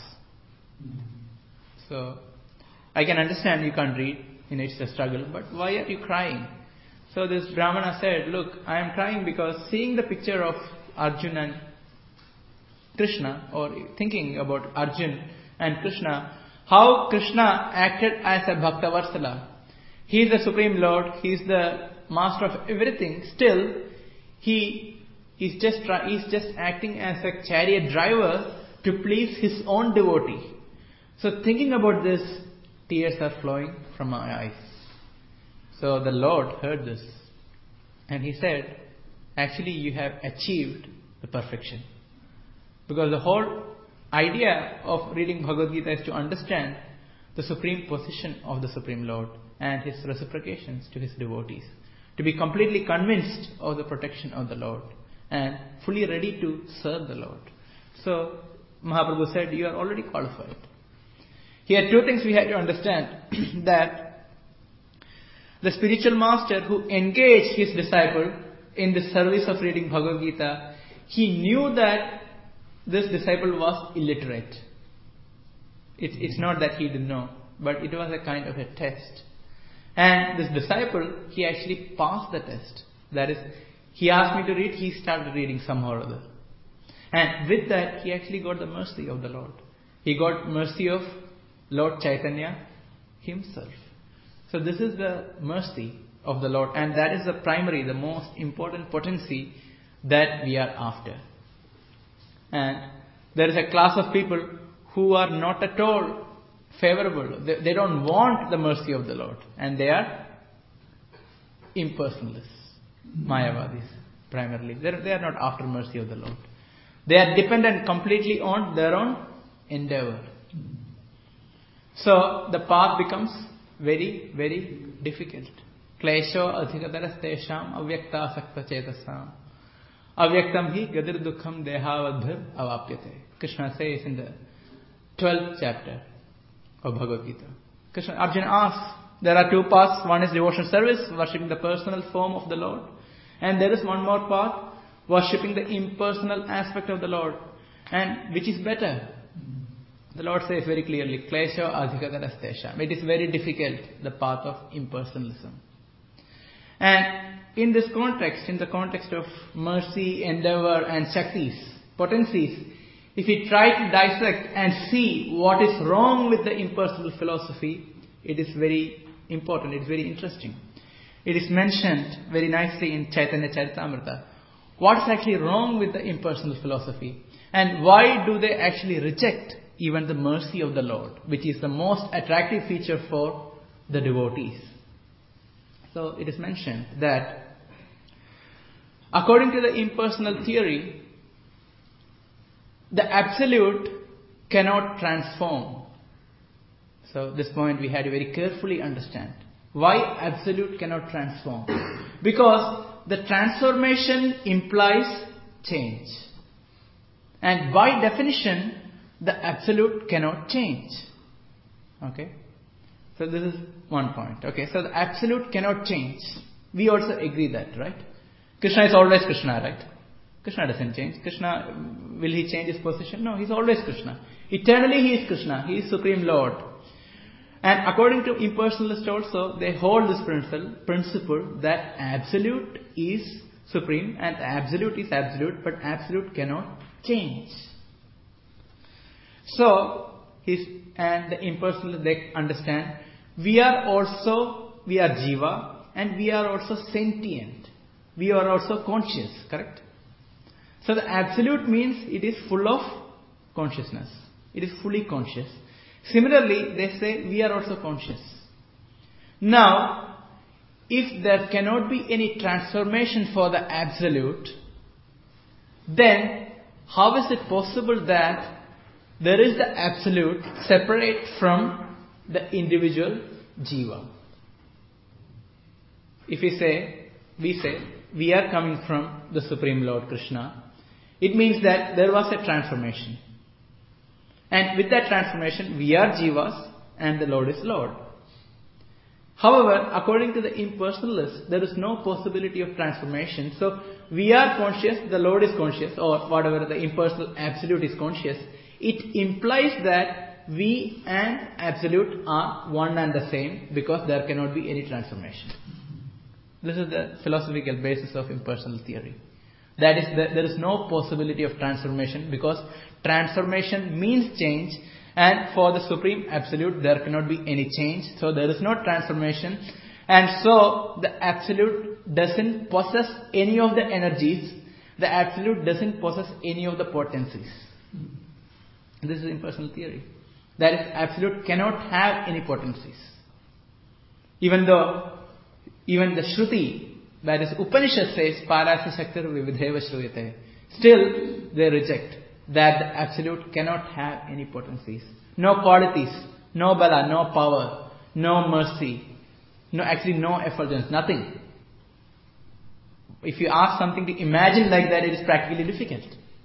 So I can understand you can't read, it's a struggle, but why are you crying? So this Brahmana said, look, I am crying because seeing the picture of Arjuna and Krishna, or thinking about Arjuna and Krishna, how Krishna acted as a Bhaktavatsala. He is the Supreme Lord, He is the Master of everything. Still, He is just acting as a chariot driver to please His own devotee. So thinking about this, tears are flowing from my eyes. So the Lord heard this and He said, actually you have achieved the perfection. Because the whole idea of reading Bhagavad Gita is to understand the supreme position of the Supreme Lord and His reciprocations to His devotees. To be completely convinced of the protection of the Lord and fully ready to serve the Lord. So Mahaprabhu said, you are already qualified. Here two things we have to understand. That the spiritual master who engaged his disciple in the service of reading Bhagavad Gita, he knew that this disciple was illiterate. It's not that he didn't know, but it was a kind of a test. And this disciple, he actually passed the test. That is, he asked me to read, he started reading somehow or other. And with that, he actually got the mercy of the Lord. He got mercy of Lord Chaitanya Himself. So this is the mercy of the Lord, and that is the primary, the most important potency that we are after. And there is a class of people who are not at all favorable. They don't want the mercy of the Lord, and they are impersonalists, Mayavadis primarily. They are not after mercy of the Lord. They are dependent completely on their own endeavor. So the path becomes very, very difficult. Klesho adhikadaras tesham avyakta sakta chetasam avyaktam hi gadir dukkham dehavadbhir avapyate. Krishna says in the 12th chapter of Bhagavad Gita. Arjuna asks, there are two paths. One is devotional service, worshipping the personal form of the Lord. And there is one more path, worshipping the impersonal aspect of the Lord. And which is better? The Lord says very clearly, Klesha adhikadaras tesham. It is very difficult, the path of impersonalism. And in this context, in the context of mercy, endeavor and shaktis, potencies, if we try to dissect and see what is wrong with the impersonal philosophy, it is very important, it is very interesting. It is mentioned very nicely in Chaitanya Charitamrita. What is actually wrong with the impersonal philosophy? And why do they actually reject even the mercy of the Lord, which is the most attractive feature for the devotees? So it is mentioned that according to the impersonal theory, the absolute cannot transform. So this point we had to very carefully understand. Why absolute cannot transform? Because the transformation implies change. And by definition, the absolute cannot change. Okay? So this is one point. Okay, so the absolute cannot change. We also agree that, right? Krishna is always Krishna, right? Krishna doesn't change. Krishna, will He change His position? No, He's always Krishna. Eternally He is Krishna. He is Supreme Lord. And according to impersonalists also, they hold this principle that absolute is supreme and absolute is absolute, but absolute cannot change. So, and the impersonalists, they understand, we are jiva and we are also sentient. We are also conscious, correct? So the absolute means it is full of consciousness. It is fully conscious. Similarly, they say we are also conscious. Now, if there cannot be any transformation for the absolute, then how is it possible that there is the absolute separate from the individual jiva? If we say, we are coming from the Supreme Lord Krishna, it means that there was a transformation. And with that transformation, we are Jivas and the Lord is Lord. However, according to the impersonalists, there is no possibility of transformation. So, we are conscious, the Lord is conscious, or whatever the impersonal Absolute is conscious. It implies that we and Absolute are one and the same because there cannot be any transformation. This is the philosophical basis of impersonal theory. That is, there is no possibility of transformation because transformation means change, and for the Supreme Absolute there cannot be any change, so there is no transformation, and so the Absolute doesn't possess any of the energies, the Absolute doesn't possess any of the potencies. This is impersonal theory. That is, Absolute cannot have any potencies. Even the Shruti, that is Upanishad says, Parasya Shaktir Vividheva Shruyate. Still, they reject that the Absolute cannot have any potencies. No qualities, no bala, no power, no mercy, no effulgence, nothing. If you ask something to imagine like that, it is practically difficult.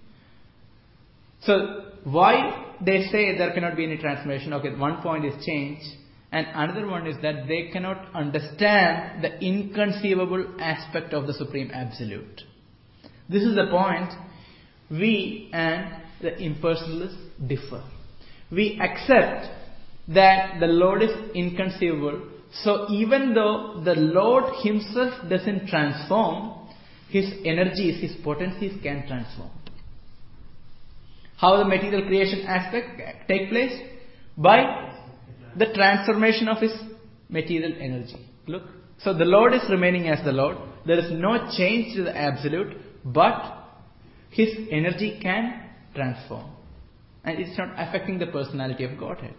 So, why they say there cannot be any transformation? Okay, one point is change, and another one is that they cannot understand the inconceivable aspect of the Supreme Absolute. This is the point we and the impersonalists differ. We accept that the Lord is inconceivable, so even though the Lord Himself doesn't transform, His energies, His potencies can transform. How the material creation aspect take place? By the transformation of His material energy. Look. So the Lord is remaining as the Lord. There is no change to the Absolute, but His energy can transform. And it's not affecting the personality of Godhead.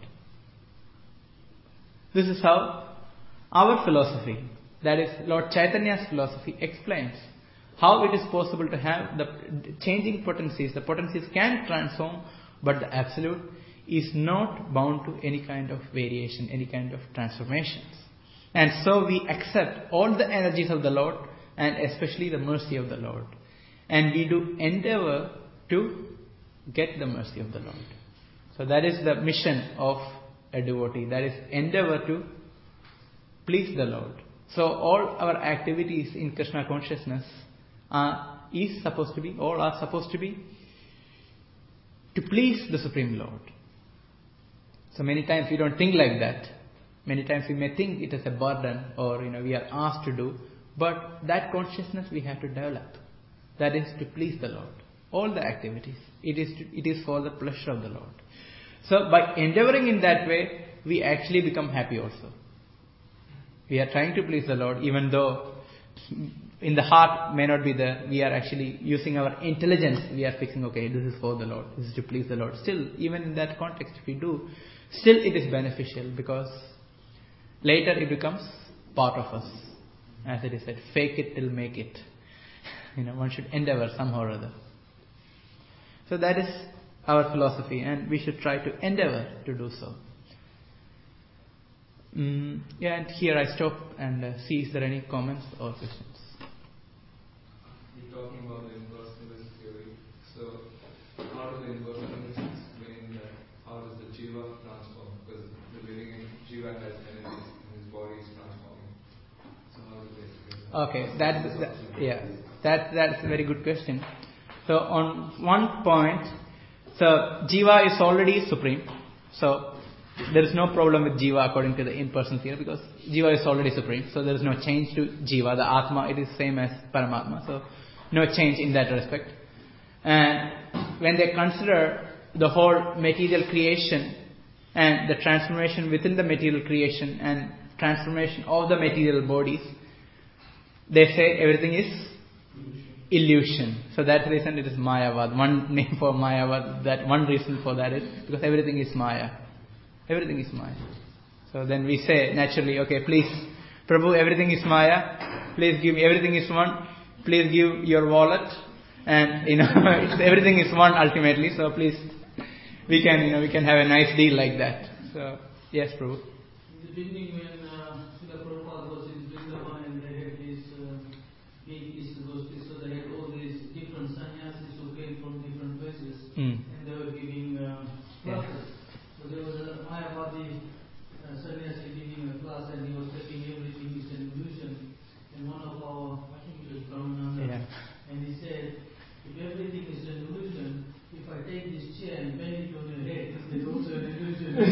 This is how our philosophy, that is Lord Chaitanya's philosophy, explains how it is possible to have the changing potencies. The potencies can transform, but the Absolute is not bound to any kind of variation, any kind of transformations. And so we accept all the energies of the Lord, and especially the mercy of the Lord. And we do endeavor to get the mercy of the Lord. So that is the mission of a devotee. That is endeavor to please the Lord. So all our activities in Krishna consciousness all are supposed to be to please the Supreme Lord. So many times we don't think like that. Many times we may think it is a burden, or we are asked to do. But that consciousness we have to develop. That is to please the Lord. All the activities, it is for the pleasure of the Lord. So by endeavoring in that way, we actually become happy also. We are trying to please the Lord, even though in the heart may not be there. We are actually using our intelligence. We are fixing, okay, this is for the Lord, this is to please the Lord. Still, even in that context, if we do, still it is beneficial, because later it becomes part of us. As it is said, fake it till make it. One should endeavor somehow or other. So that is our philosophy, and we should try to endeavor to do so. And here I stop and see is there any comments or questions. You're talking about the impersonalist theory. So how do the impersonalists explain that? How does the jiva transform? Because the living jiva has energies and his body is transforming. So how do they explain that? Okay, that's a very good question. So on one point, so jiva is already supreme. So there is no problem with jiva according to the impersonal theory, because jiva is already supreme. So there is no change to jiva. The atma, it is same as Paramatma. So no change in that respect. And when they consider the whole material creation and the transformation within the material creation and transformation of the material bodies, they say everything is illusion. So that reason it is Mayavad. One name for Mayavad, that one reason for that is because everything is Maya. Everything is Maya. So then we say naturally, okay, please, Prabhu, everything is Maya. Please give me, everything is one. Please give your wallet. And, everything is one ultimately. So please, we can have a nice deal like that. So, yes, Prabhu. In the beginning, when Srila Prabhupada was in Vrindavan and they had these big Isagostis, so they had all these different sannyasis who came from different places, and they were giving classes.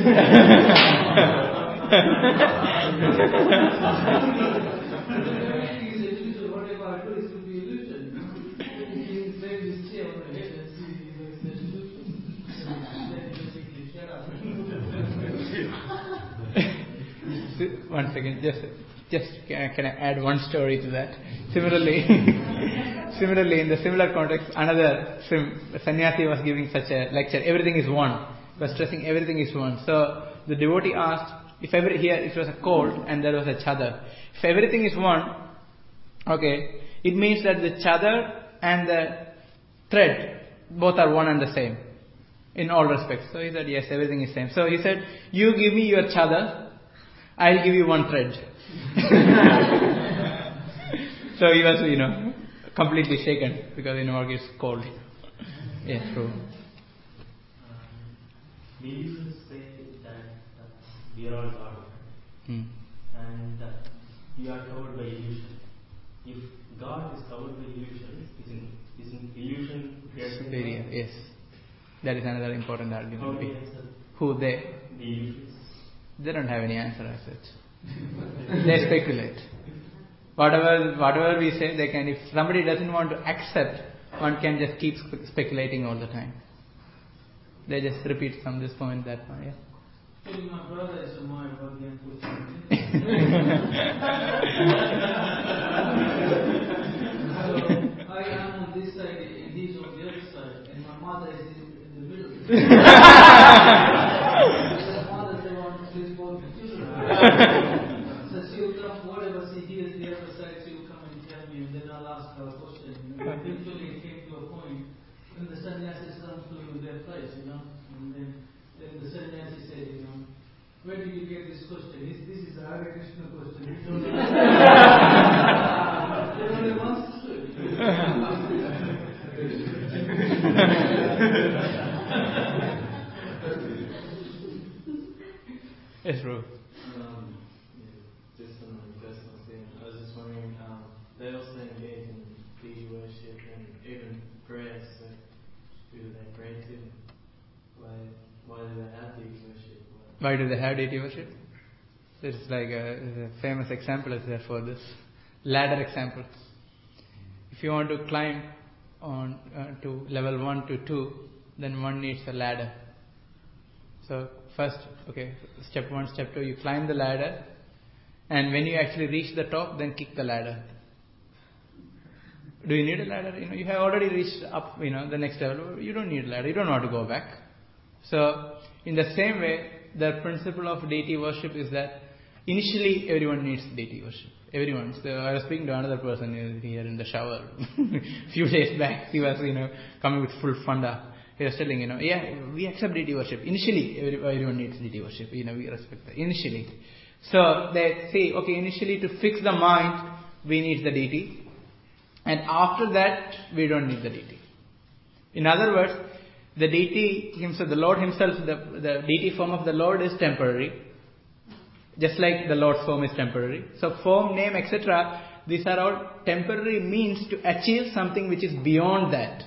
Whatever I do, it will be illusion. He said this chair on the head and see the illusion. Then he basically shut up. One second, just can I add one story to that? Similarly, in the similar context, another sannyasi was giving such a lecture. Everything is one. He was stressing everything is one. So the devotee asked, here it was a cold and there was a chadar. If everything is one, okay, it means that the chadar and the thread both are one and the same in all respects. So he said, yes, everything is same. So he said, you give me your chadar, I'll give you one thread. So he was, completely shaken because it's cold. Yes, true. We used to say that we are all God, and we are covered by illusion. If God is covered by illusion, isn't illusion Superior, yes. That is another important argument. How do you answer Who they? the illusions? They don't have any answer as such. They speculate. Whatever we say, they can. If somebody doesn't want to accept, one can just keep speculating all the time. They just repeat from this point that point. Yeah. Actually, my brother is a more Bhagyan Pujan. So I am on this side and he's on the other side, and my mother is in the middle. My mother said, please go to children. So she will come, whatever she hears the other side, she will come and tell me, and then I'll ask her a question. Eventually it came to a point when the sannyasis come to their place, and then the sannyasi said, where did you get this question? This is a Hare Krishna question. You don't know. There only one Yes, bro. Just on my personal thing, I was just wondering, they also engage in deity worship and even prayers. So who do they pray to? Why do they have deity worship? Why do they have deity worship? There's a famous example is there for this. Ladder example. If you want to climb on to level 1 to 2, then one needs a ladder. So first, step 1, step 2, you climb the ladder, and when you actually reach the top, then kick the ladder. Do you need a ladder? You have already reached up, the next level. You don't need a ladder. You don't want to go back. So in the same way, the principle of deity worship is that initially everyone needs deity worship. Everyone. So I was speaking to another person here in the shower a few days back. He was, coming with full funda. He was telling, we accept deity worship. Initially, everyone needs deity worship. We respect that. Initially. So they say, initially to fix the mind, we need the deity. And after that, we don't need the deity. In other words, the deity himself, the Lord himself, the deity form of the Lord is temporary. Just like the Lord's form is temporary. So form, name, etc. These are all temporary means to achieve something which is beyond that.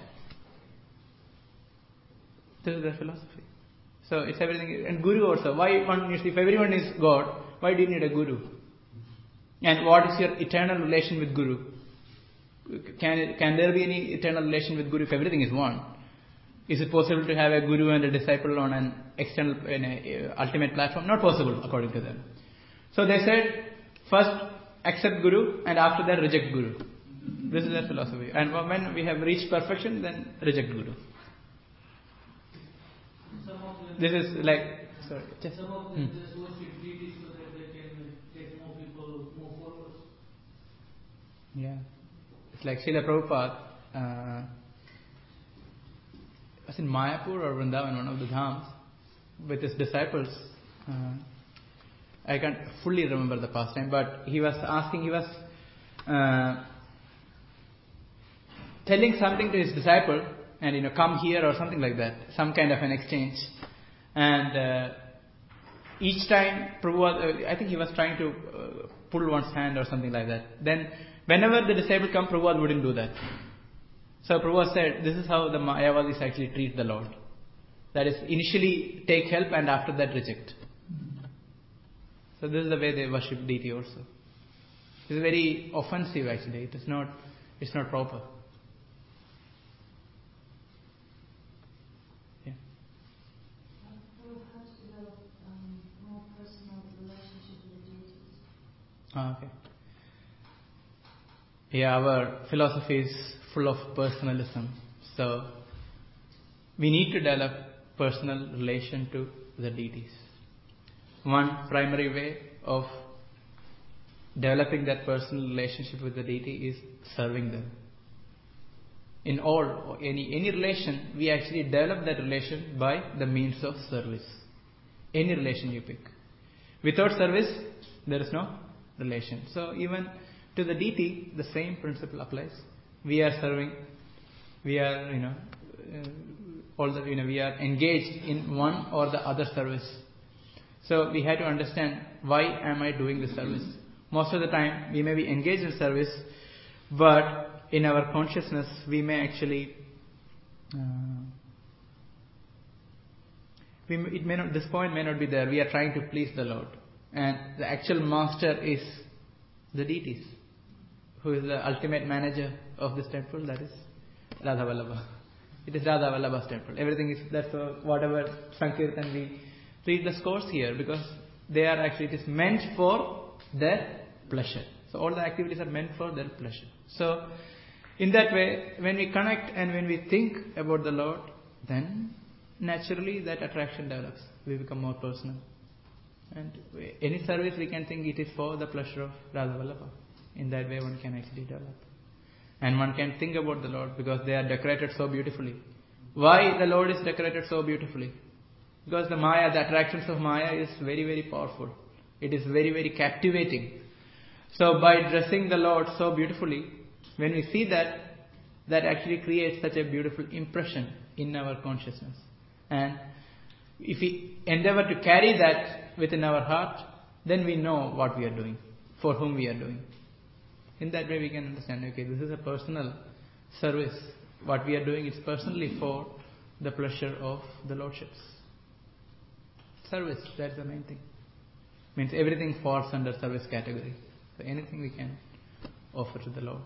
This is their philosophy. So it's everything. And Guru also. Why one needs, if everyone is God, why do you need a Guru? And what is your eternal relation with Guru? Can there be any eternal relation with Guru if everything is one? Is it possible to have a Guru and a disciple on an external, ultimate platform? Not possible, according to them. So they said, first accept Guru, and after that reject Guru. This is their philosophy. And when we have reached perfection, then reject Guru. This is Some of them just worship deities so that they can get more people, more followers. Yeah. It's like Srila Prabhupada was in Mayapur or Vrindavan, one of the dhams, with his disciples. I can't fully remember the past time, but he was telling something to his disciple, and come here or something like that, some kind of an exchange. And each time Prabhupada, I think he was trying to pull one's hand or something like that. Then whenever the disciple come, Prabhupada wouldn't do that. So Prabhupada said, this is how the Mayavadis actually treat the Lord. That is, initially take help and after that reject. So this is the way they worship deity also. It's very offensive actually. It's not proper. Yeah. How to develop more personal relationship with the deities? Okay. Yeah, our philosophy is full of personalism. So we need to develop personal relation to the deities. One primary way of developing that personal relationship with the deity is serving them. In any relation, we actually develop that relation by the means of service. Any relation you pick. Without service, there is no relation. So even to the deity, the same principle applies. We are serving. We are, we are engaged in one or the other service. So we have to understand, why am I doing this service? Most of the time we may be engaged in service, but in our consciousness we may actually this point may not be there. We are trying to please the Lord, and the actual master is the deities. Who is the ultimate manager of this temple? That is Radha Vallabha. It is Radha Vallabha's temple. Everything is, that's whatever Sankirtan we read the scores here, because they are actually, it is meant for their pleasure. So all the activities are meant for their pleasure. So in that way, when we connect and when we think about the Lord, then naturally that attraction develops. We become more personal. And any service we can think it is for the pleasure of Radha Vallabha. In that way one can actually develop. And one can think about the Lord because they are decorated so beautifully. Why the Lord is decorated so beautifully? Because the Maya, the attractions of Maya is very, very powerful. It is very, very captivating. So by dressing the Lord so beautifully, when we see that, that actually creates such a beautiful impression in our consciousness. And if we endeavor to carry that within our heart, then we know what we are doing, for whom we are doing. In that way we can understand, okay, this is a personal service. What we are doing is personally for the pleasure of the Lordships. Service, that's the main thing. Means everything falls under service category. So anything we can offer to the Lord.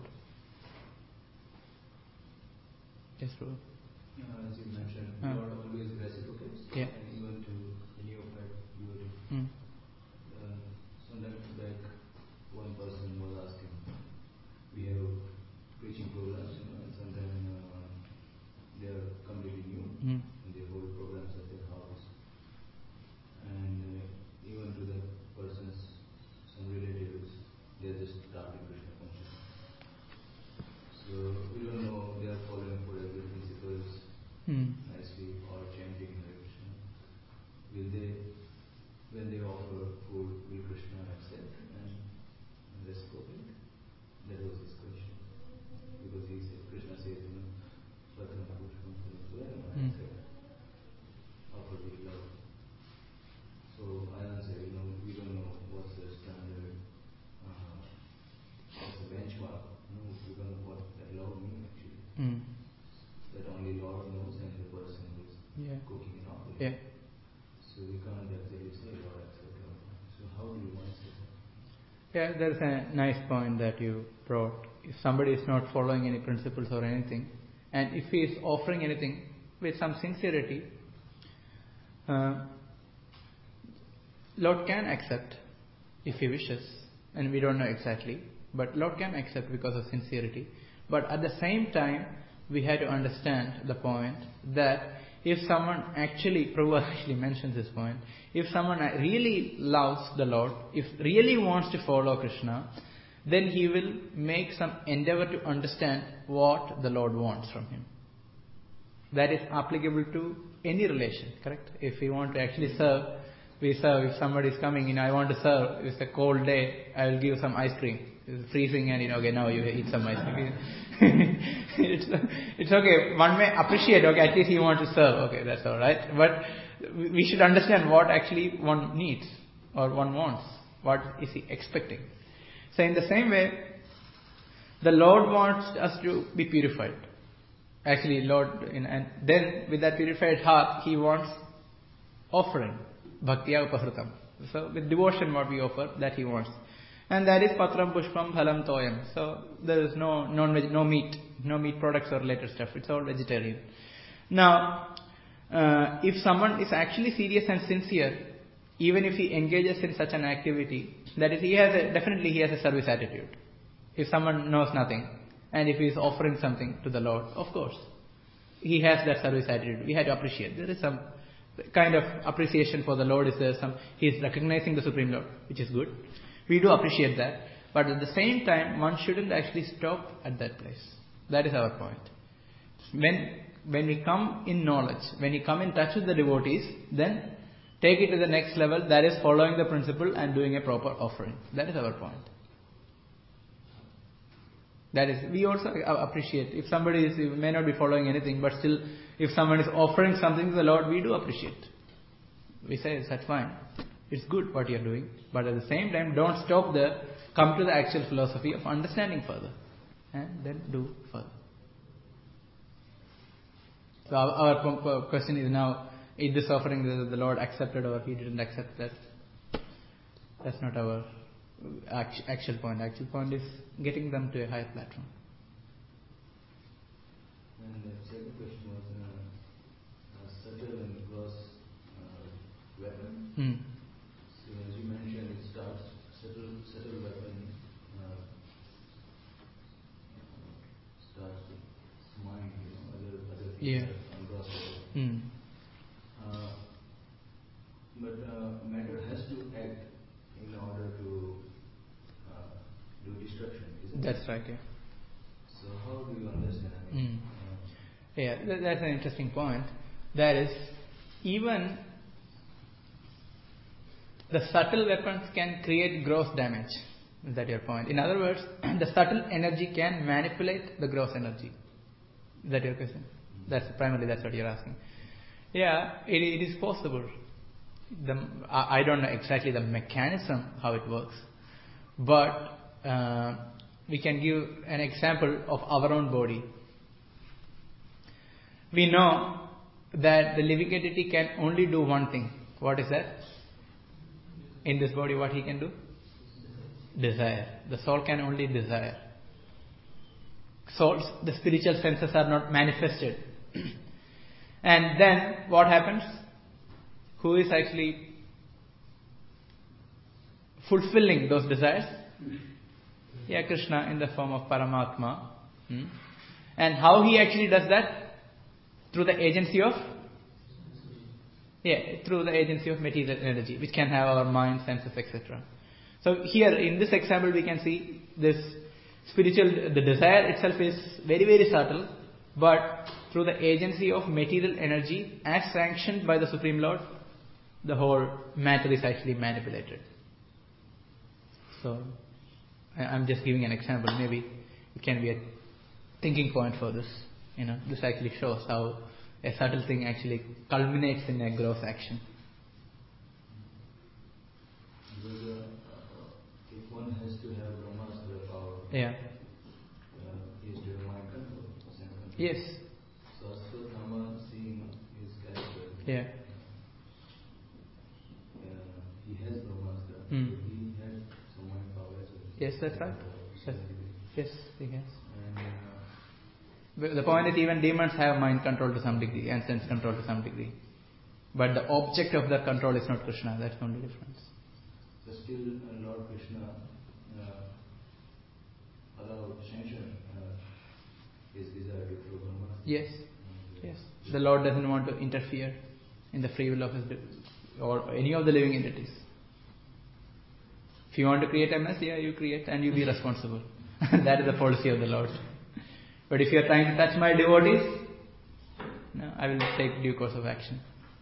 Yes, Prabhu. As you mentioned, Lord always reciprocates, yeah. And even to any of that devotee. Sometimes back, one person was asking, we have preaching programs, and sometimes they are completely new, and they hold programs at their house. And even to the person's, some relatives, they are just starting Krishna consciousness. So we don't know they are following whatever principles nicely or chanting Hare Krishna. Will they, when they offer food, will Krishna accept and reciprocate? That was his question. Because he said, Krishna says, Patam Pushpam Pushpam, offer with love. So I answer, we don't know what's the standard, what's the benchmark. We don't know what that love means actually. That only Lord knows, and the person who's cooking and offering. Yeah. So we can't actually say Lord accept love. So how do you answer that? Yeah, there's a nice point that you brought. If somebody is not following any principles or anything, and if he is offering anything with some sincerity, Lord can accept if he wishes, and we don't know exactly, but Lord can accept because of sincerity. But at the same time, we have to understand the point that if someone actually, Prabhupada actually mentions this point, if someone really loves the Lord, if really wants to follow Krishna, then he will make some endeavor to understand what the Lord wants from him. That is applicable to any relation, correct? If we want to actually serve, we serve. If somebody is coming, I want to serve. It's a cold day, I will give some ice cream. It's freezing and okay, now you eat some ice cream. it's okay. One may appreciate, okay, at least he wants to serve. Okay, that's alright. But we should understand what actually one needs or one wants. What is he expecting? So in the same way, the Lord wants us to be purified. Actually, Lord, and then with that purified heart, He wants offering, bhaktiya upahritam. So with devotion, what we offer, that He wants, and that is patram pushpam phalam toyam. So there is no meat products or related stuff. It's all vegetarian. Now, if someone is actually serious and sincere, even if he engages in such an activity, that is, he has a service attitude. If someone knows nothing, and if he is offering something to the Lord, of course, he has that service attitude. We have to appreciate. There is some kind of appreciation for the Lord. He is recognizing the Supreme Lord, which is good. We do appreciate that. But at the same time, one shouldn't actually stop at that place. That is our point. When we come in knowledge, when we come in touch with the devotees, then take it to the next level. That is following the principle and doing a proper offering. That is our point. That is, we also appreciate if somebody may not be following anything, but still, if someone is offering something to the Lord, we do appreciate. We say, that's fine. It's good what you are doing, but at the same time, don't stop there. Come to the actual philosophy of understanding further, and then do further. So our question is now: is this offering the Lord accepted or He didn't accept that? That's not our actual point. Actual point is getting them to a higher platform. And the second question was subtle and gross weapon. So as you mentioned, it starts subtle weapon starts with mind, other things are gross weapon. But matter has to act in order to do destruction, isn't it? That's right, yeah. So how do you understand? Yeah, that's an interesting point. That is, even the subtle weapons can create gross damage. Is that your point? In other words, the subtle energy can manipulate the gross energy. Is that your question? That's what you're asking. Yeah, it is possible. I don't know exactly the mechanism how it works, but we can give an example of our own body. We know that the living entity can only do one thing. What is that? In this body, what he can do? Desire. The soul can only desire. Souls, the spiritual senses are not manifested. And then what happens? Who is actually fulfilling those desires? Yeah, Krishna in the form of Paramatma. And how he actually does that? Through the agency of material energy, which can have our mind, senses, etc. So here in this example we can see this spiritual, the desire itself is very, very subtle, but through the agency of material energy as sanctioned by the Supreme Lord, the whole matter is actually manipulated. So I'm just giving an example. Maybe it can be a thinking point for this. This actually shows how a subtle thing actually culminates in a gross action. Because if one has to have Brahmastra power, he has to have mind control. Yes. So Ashwatthama, seeing his character, he has Brahmastra, so he had some mind power as well. Yes, that's right. Yes, he has. And the point is, even demons have mind control to some degree and sense control to some degree. But the object of their control is not Krishna. That's the only difference. So still Lord Krishna allowed sanction his desire to throw Brahmastra. Yes. Yes. The Lord doesn't want to interfere in the free will of His or any of the living entities. If you want to create a mess, you create and you be responsible. That is the policy of the Lord. But if you are trying to touch my devotees, no, I will take due course of action.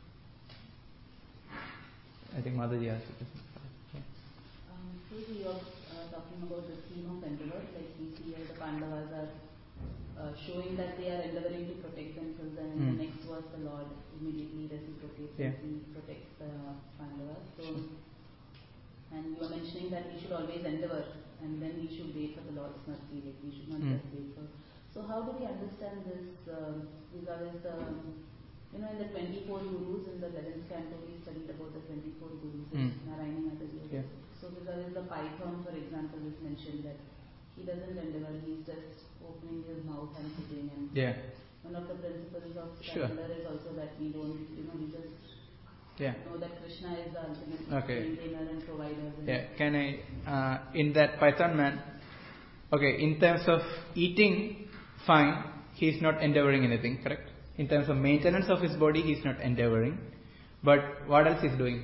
I think Mataji asked it. So we are talking about the theme of endeavor, like we see here the Pandavas are showing that they are endeavoring to protect themselves, and in the next verse the Lord immediately reciprocates and He protects the Pandavas. So, and you are mentioning that we should always endeavor, and then we should wait for the Lord's mercy. Like we should not just wait for. So So how do we understand this vis-a-vis the, in the 24 gurus in the 11th canto we studied about the 24 gurus, Narayani Mataji. Yeah. So vis-a-vis the python, for example, is mentioned that he doesn't endeavor, he's just opening his mouth and sitting, and one of the principles of surrender is also that we don't, we just know that Krishna is the ultimate maintainer and provider. Can I, in that Python man, in terms of eating, fine, he is not endeavoring anything, correct? In terms of maintenance of his body, he is not endeavoring. But what else is doing?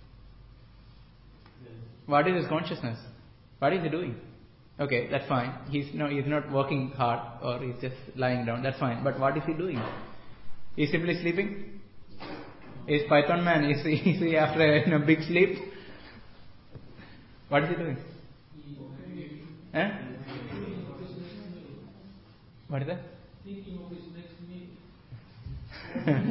What is his consciousness? What is he doing? Okay, that's fine. He's not working hard, or he's just lying down. That's fine. But what is he doing? He's simply sleeping. Is Python man? Is he after a big sleep? What is he doing? What is that? Thinking of his next meal.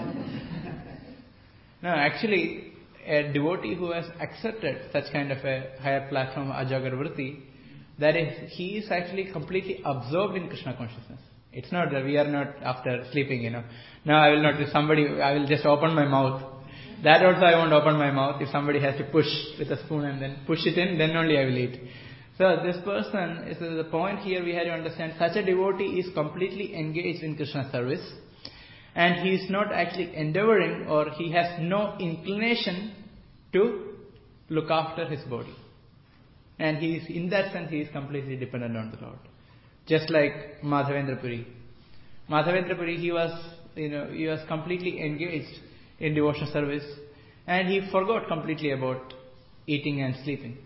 No, actually, a devotee who has accepted such kind of a higher platform, Ajagarvrti, that is, he is actually completely absorbed in Krishna consciousness. It's not that we are not after sleeping, Now I will not, I will just open my mouth. That also I won't open my mouth. If somebody has to push with a spoon and then push it in, then only I will eat. So this person, is the point here we have to understand, such a devotee is completely engaged in Krishna service, and he is not actually endeavoring, or he has no inclination to look after his body. And he is, in that sense, he is completely dependent on the Lord. Just like Madhavendra Puri. Madhavendra Puri, he was completely engaged in devotional service, and he forgot completely about eating and sleeping.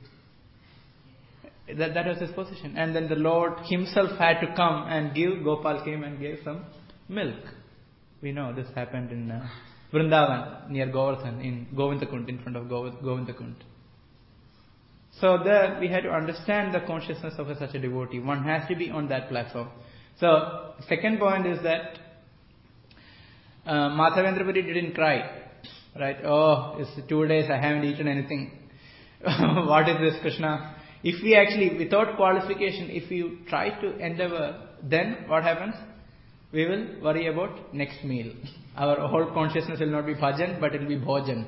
That was his position. And then the Lord himself had to come and give. Gopal came and gave some milk. We know this happened in Vrindavan, near Govardhan, in Govindakund, in front of Govindakund. So there we had to understand the consciousness of such a devotee. One has to be on that platform. So second point is that Madhavendra Puri didn't cry. Right? Oh, it's 2 days I haven't eaten anything. What is this, Krishna? If we actually, without qualification, if you try to endeavor, then what happens? We will worry about next meal. Our whole consciousness will not be bhajan, but it will be bhojan.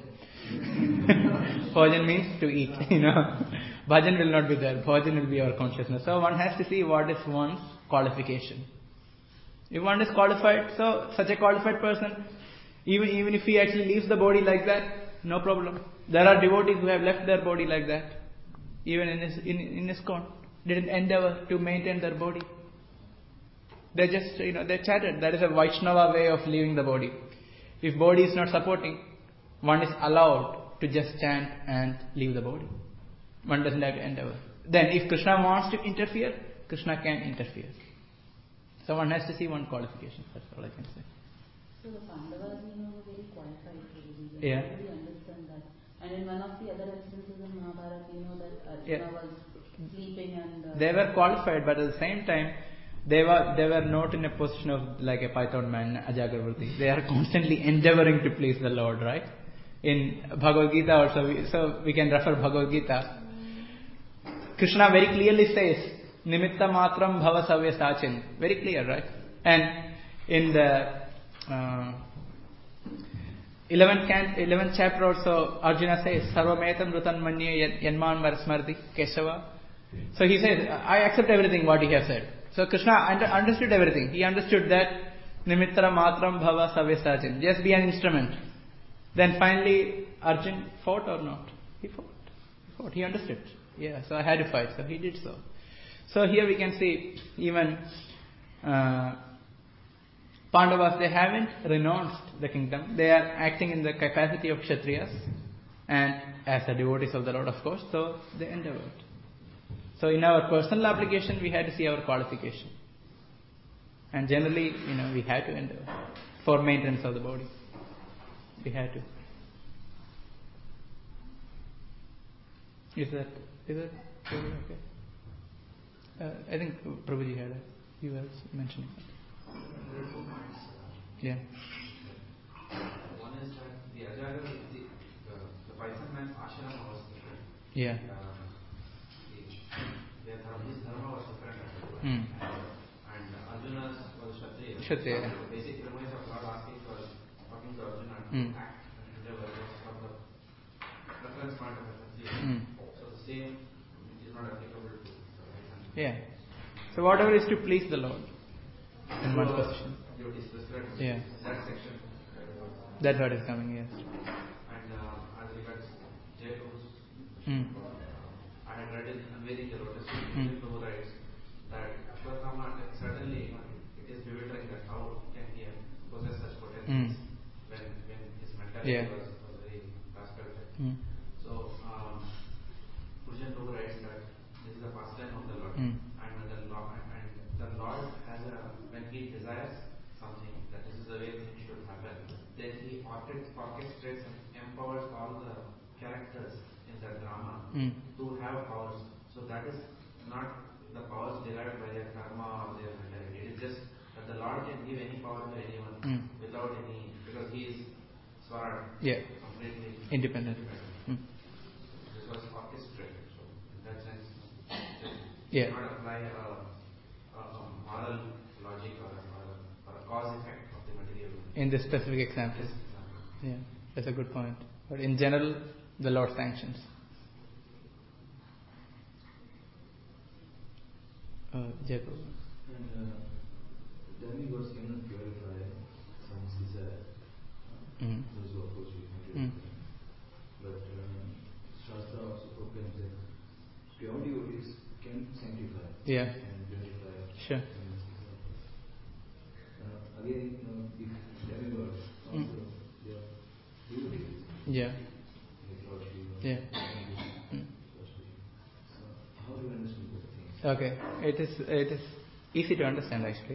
Bhojan means to eat, Bhajan will not be there. Bhojan will be our consciousness. So one has to see what is one's qualification. If one is qualified, so such a qualified person, even if he actually leaves the body like that, no problem. There are devotees who have left their body like that. Even in ISKCON, didn't endeavor to maintain their body. They just, they chatted. That is a Vaishnava way of leaving the body. If body is not supporting, one is allowed to just chant and leave the body. One doesn't have to endeavor. Then if Krishna wants to interfere, Krishna can interfere. So one has to see one qualification. That's all I can say. So the Pandavas, were very qualified to Yeah. How do we understand that? And in one of the other instances in Mahabharata, that Arjuna was sleeping and... They were qualified, but at the same time, they were not in a position of like a Python man, Ajagarvrti. They are constantly endeavoring to please the Lord, right? In Bhagavad Gita also, so we can refer Bhagavad Gita. Krishna very clearly says, Nimitta matram bhava savya sachin. Very clear, right? And in the 11th chapter also, Arjuna says, Sarvametam rutan manye yanman varasmarti Keshava. So he says, I accept everything what he has said. So Krishna understood everything. He understood that Nimittara matram bhava savya sachin. Just be an instrument. Then finally, Arjun fought or not? He fought. He understood. Yeah, so I had to fight. So he did so. So here we can see even Pandavas, they haven't renounced the kingdom. They are acting in the capacity of Kshatriyas and as the devotees of the Lord, of course. So they endeavored. So in our personal application, we had to see our qualification. And generally, we had to endeavor for maintenance of the body. We had to. Is that okay? I think Prabhuji you were mentioning something. There are 2 points. Yeah. One is that the Ajagarvrti, the Python man's ashrama was different. Yeah. His dharma was different. And Arjuna's Kshatriya. Basic premise of Lord asking for talking to Arjuna to act and endeavor was from the reference point of view. So the same is not applicable to the right hand. Yeah. So whatever is to please the Lord in one position. Devotees prescribed Yeah. that section. That's what is coming, yes. And as regards Jacob's, I had read in Unveiling the Lotus, Prabhu writes that Ashwatthama, certainly it is bewildering that how can he possess such potencies when his mentality was very aspirated. So, Pujan Prabhu writes that this is a pastime of the Lord, and the Lord has when he desires something, that this is the way things should happen, then he orchestrates and empowers all the characters in that drama to have powers. So that is not the powers derived by their karma or their mentality. It is just that the Lord can give any power to anyone without any, because he is Swaraj, completely independent. This was orchestrated. So in that sense, Yeah. you cannot apply a moral logic or a cause effect of the material. In this specific example. Yeah, that's a good point. But in general, the Lord sanctions. Jacob. And demigods cannot purify someone's desire. Those who approach it. But Shastra also proclaims that pure devotees can sanctify and purify. Sure. Again, if demigods also they are devotees. Like Lord Shiva. So how do you understand both things? Okay, it is easy to understand actually.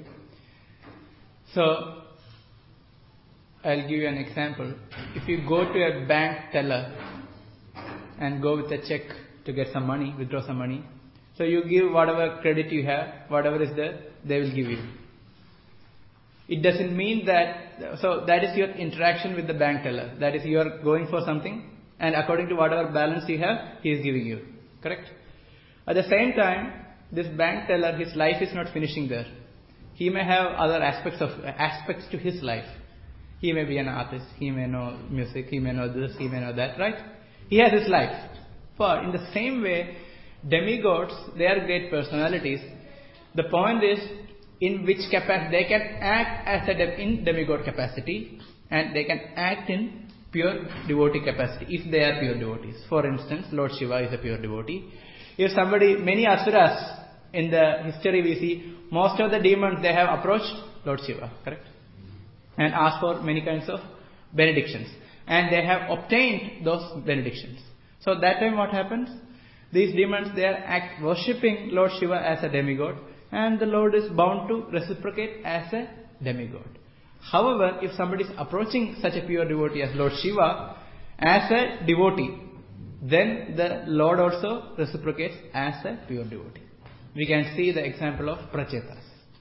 So I'll give you an example. If you go to a bank teller and go with a check to get some money, withdraw some money, so you give whatever credit you have, whatever is there, they will give you. It doesn't mean that, so that is your interaction with the bank teller. That is, you are going for something, and according to whatever balance you have, he is giving you. Correct? At the same time, this bank teller, his life is not finishing there. He may have other aspects to his life. He may be an artist, he may know music, he may know this, he may know that, right? He has his life. For in the same way, demigods, they are great personalities. The point is, in which capacity they can act as in demigod capacity, and they can act in pure devotee capacity if they are pure devotees. For instance, Lord Shiva is a pure devotee. If many asuras in the history we see, most of the demons, they have approached Lord Shiva, correct? And asked for many kinds of benedictions. And they have obtained those benedictions. So that time what happens? These demons, they are worshipping Lord Shiva as a demigod, and the Lord is bound to reciprocate as a demigod. However, if somebody is approaching such a pure devotee as Lord Shiva as a devotee, then the Lord also reciprocates as a pure devotee. We can see the example of Prachetas.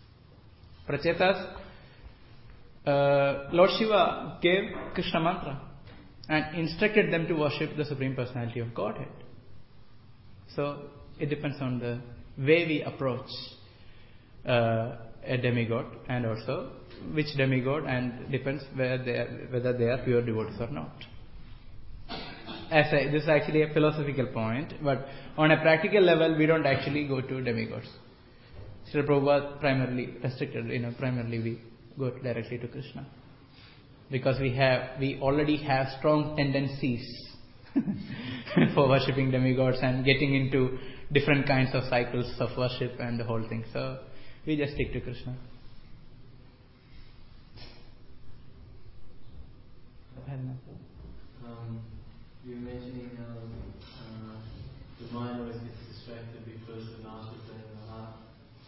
Lord Shiva gave Krishna mantra and instructed them to worship the Supreme Personality of Godhead. So it depends on the way we approach a demigod, and also which demigod, and depends whether they are pure devotees or not. This is actually a philosophical point, but on a practical level, we don't actually go to demigods. Srila Prabhupada primarily restricted, primarily we go directly to Krishna. Because we already have strong tendencies for worshipping demigods and getting into different kinds of cycles of worship and the whole thing. So we just stick to Krishna. You're mentioning the mind always gets distracted because the mouth is playing the heart.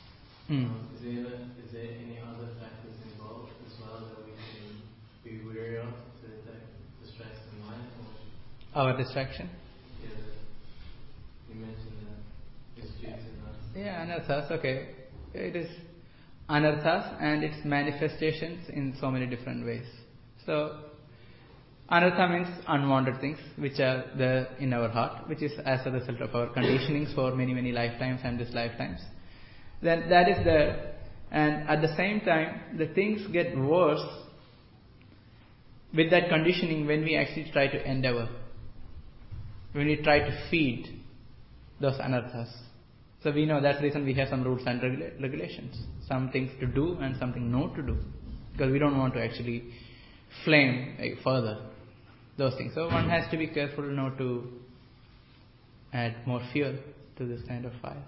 Is there any other factors involved as well that we can be wary of that distracts the mind? Our distraction? Yeah, you mentioned that disputes and anarthas, okay. It is anarthas and its manifestations in so many different ways. So anartha means unwanted things which are there in our heart, which is as a result of our conditionings for many, many lifetimes and these lifetimes. Then that is the And at the same time, the things get worse with that conditioning when we actually try to endeavor, when we try to feed those anarthas. So we know that's the reason we have some rules and regulations, some things to do and something not to do, because we don't want to actually flame further those things. So one has to be careful not to add more fuel to this kind of fire.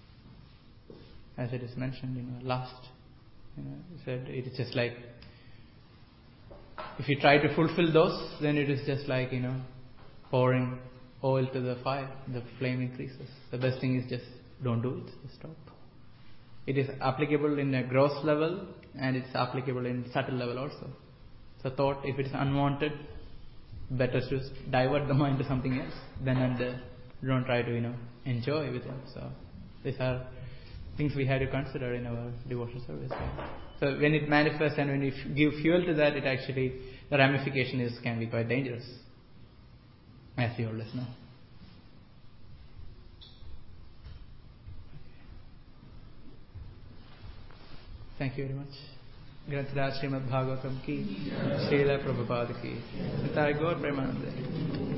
As it is mentioned, last, it said it is just like, if you try to fulfill those, then it is just like, pouring oil to the fire, the flame increases. The best thing is just don't do it, just stop. It is applicable in a gross level and it's applicable in subtle level also. So thought, if it is unwanted, better to divert the mind to something else then and there. Don't try to, enjoy with it. So these are things we have to consider in our devotional service. So when it manifests and when you give fuel to that, it actually, the ramification can be quite dangerous, as you always know. Thank you very much. ग्रंथराज Shrimad Bhagavatam की, श्रील प्रभुपाद की, निताय गौर प्रेमानंद।